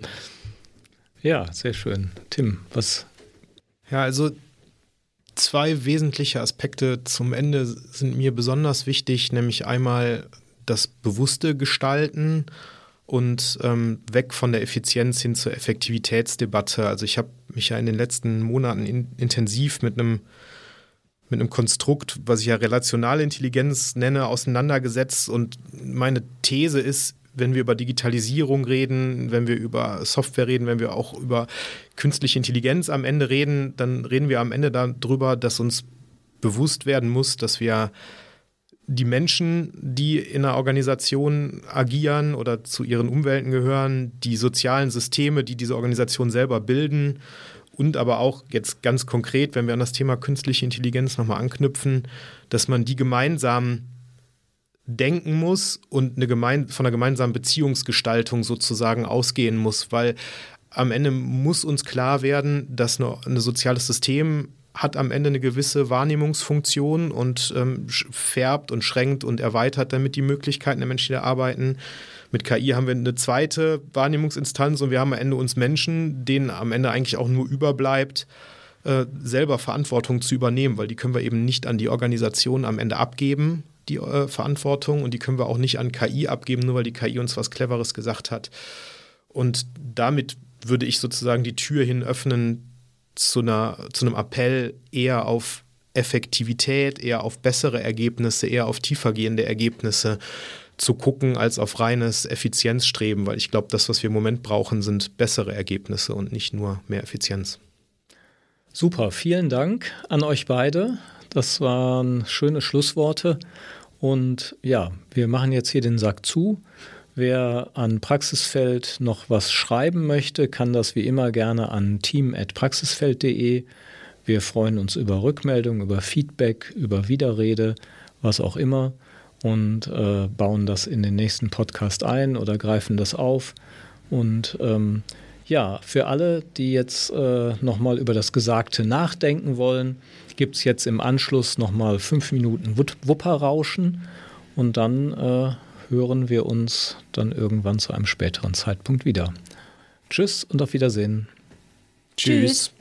Ja, sehr schön. Tim, was? Ja, also zwei wesentliche Aspekte zum Ende sind mir besonders wichtig, nämlich einmal das bewusste Gestalten und ähm, weg von der Effizienz hin zur Effektivitätsdebatte. Also ich habe mich ja in den letzten Monaten in, intensiv mit einem mit einem Konstrukt, was ich ja relationale Intelligenz nenne, auseinandergesetzt, und meine These ist, wenn wir über Digitalisierung reden, wenn wir über Software reden, wenn wir auch über künstliche Intelligenz am Ende reden, dann reden wir am Ende darüber, dass uns bewusst werden muss, dass wir die Menschen, die in einer Organisation agieren oder zu ihren Umwelten gehören, die sozialen Systeme, die diese Organisation selber bilden und aber auch jetzt ganz konkret, wenn wir an das Thema künstliche Intelligenz nochmal anknüpfen, dass man die gemeinsam denken muss und eine gemein, von einer gemeinsamen Beziehungsgestaltung sozusagen ausgehen muss, weil am Ende muss uns klar werden, dass eine, ein soziales System hat am Ende eine gewisse Wahrnehmungsfunktion und ähm, färbt und schränkt und erweitert damit die Möglichkeiten der Menschen, die da arbeiten. Mit K I haben wir eine zweite Wahrnehmungsinstanz und wir haben am Ende uns Menschen, denen am Ende eigentlich auch nur überbleibt, äh, selber Verantwortung zu übernehmen, weil die können wir eben nicht an die Organisation am Ende abgeben, die äh, Verantwortung, und die können wir auch nicht an K I abgeben, nur weil die K I uns was Cleveres gesagt hat. Und damit würde ich sozusagen die Tür hin öffnen zu, einer, zu einem Appell eher auf Effektivität, eher auf bessere Ergebnisse, eher auf tiefergehende Ergebnisse zu gucken, als auf reines Effizienzstreben, weil ich glaube, das, was wir im Moment brauchen, sind bessere Ergebnisse und nicht nur mehr Effizienz. Super, vielen Dank an euch beide. Das waren schöne Schlussworte. Und ja, wir machen jetzt hier den Sack zu. Wer an Praxisfeld noch was schreiben möchte, kann das wie immer gerne an team at praxisfeld punkt de. Wir freuen uns über Rückmeldungen, über Feedback, über Widerrede, was auch immer, und äh, bauen das in den nächsten Podcast ein oder greifen das auf. Und ähm, ja, für alle, die jetzt äh, nochmal über das Gesagte nachdenken wollen, gibt es jetzt im Anschluss nochmal fünf Minuten Wupperrauschen und dann äh, hören wir uns dann irgendwann zu einem späteren Zeitpunkt wieder. Tschüss und auf Wiedersehen. Tschüss.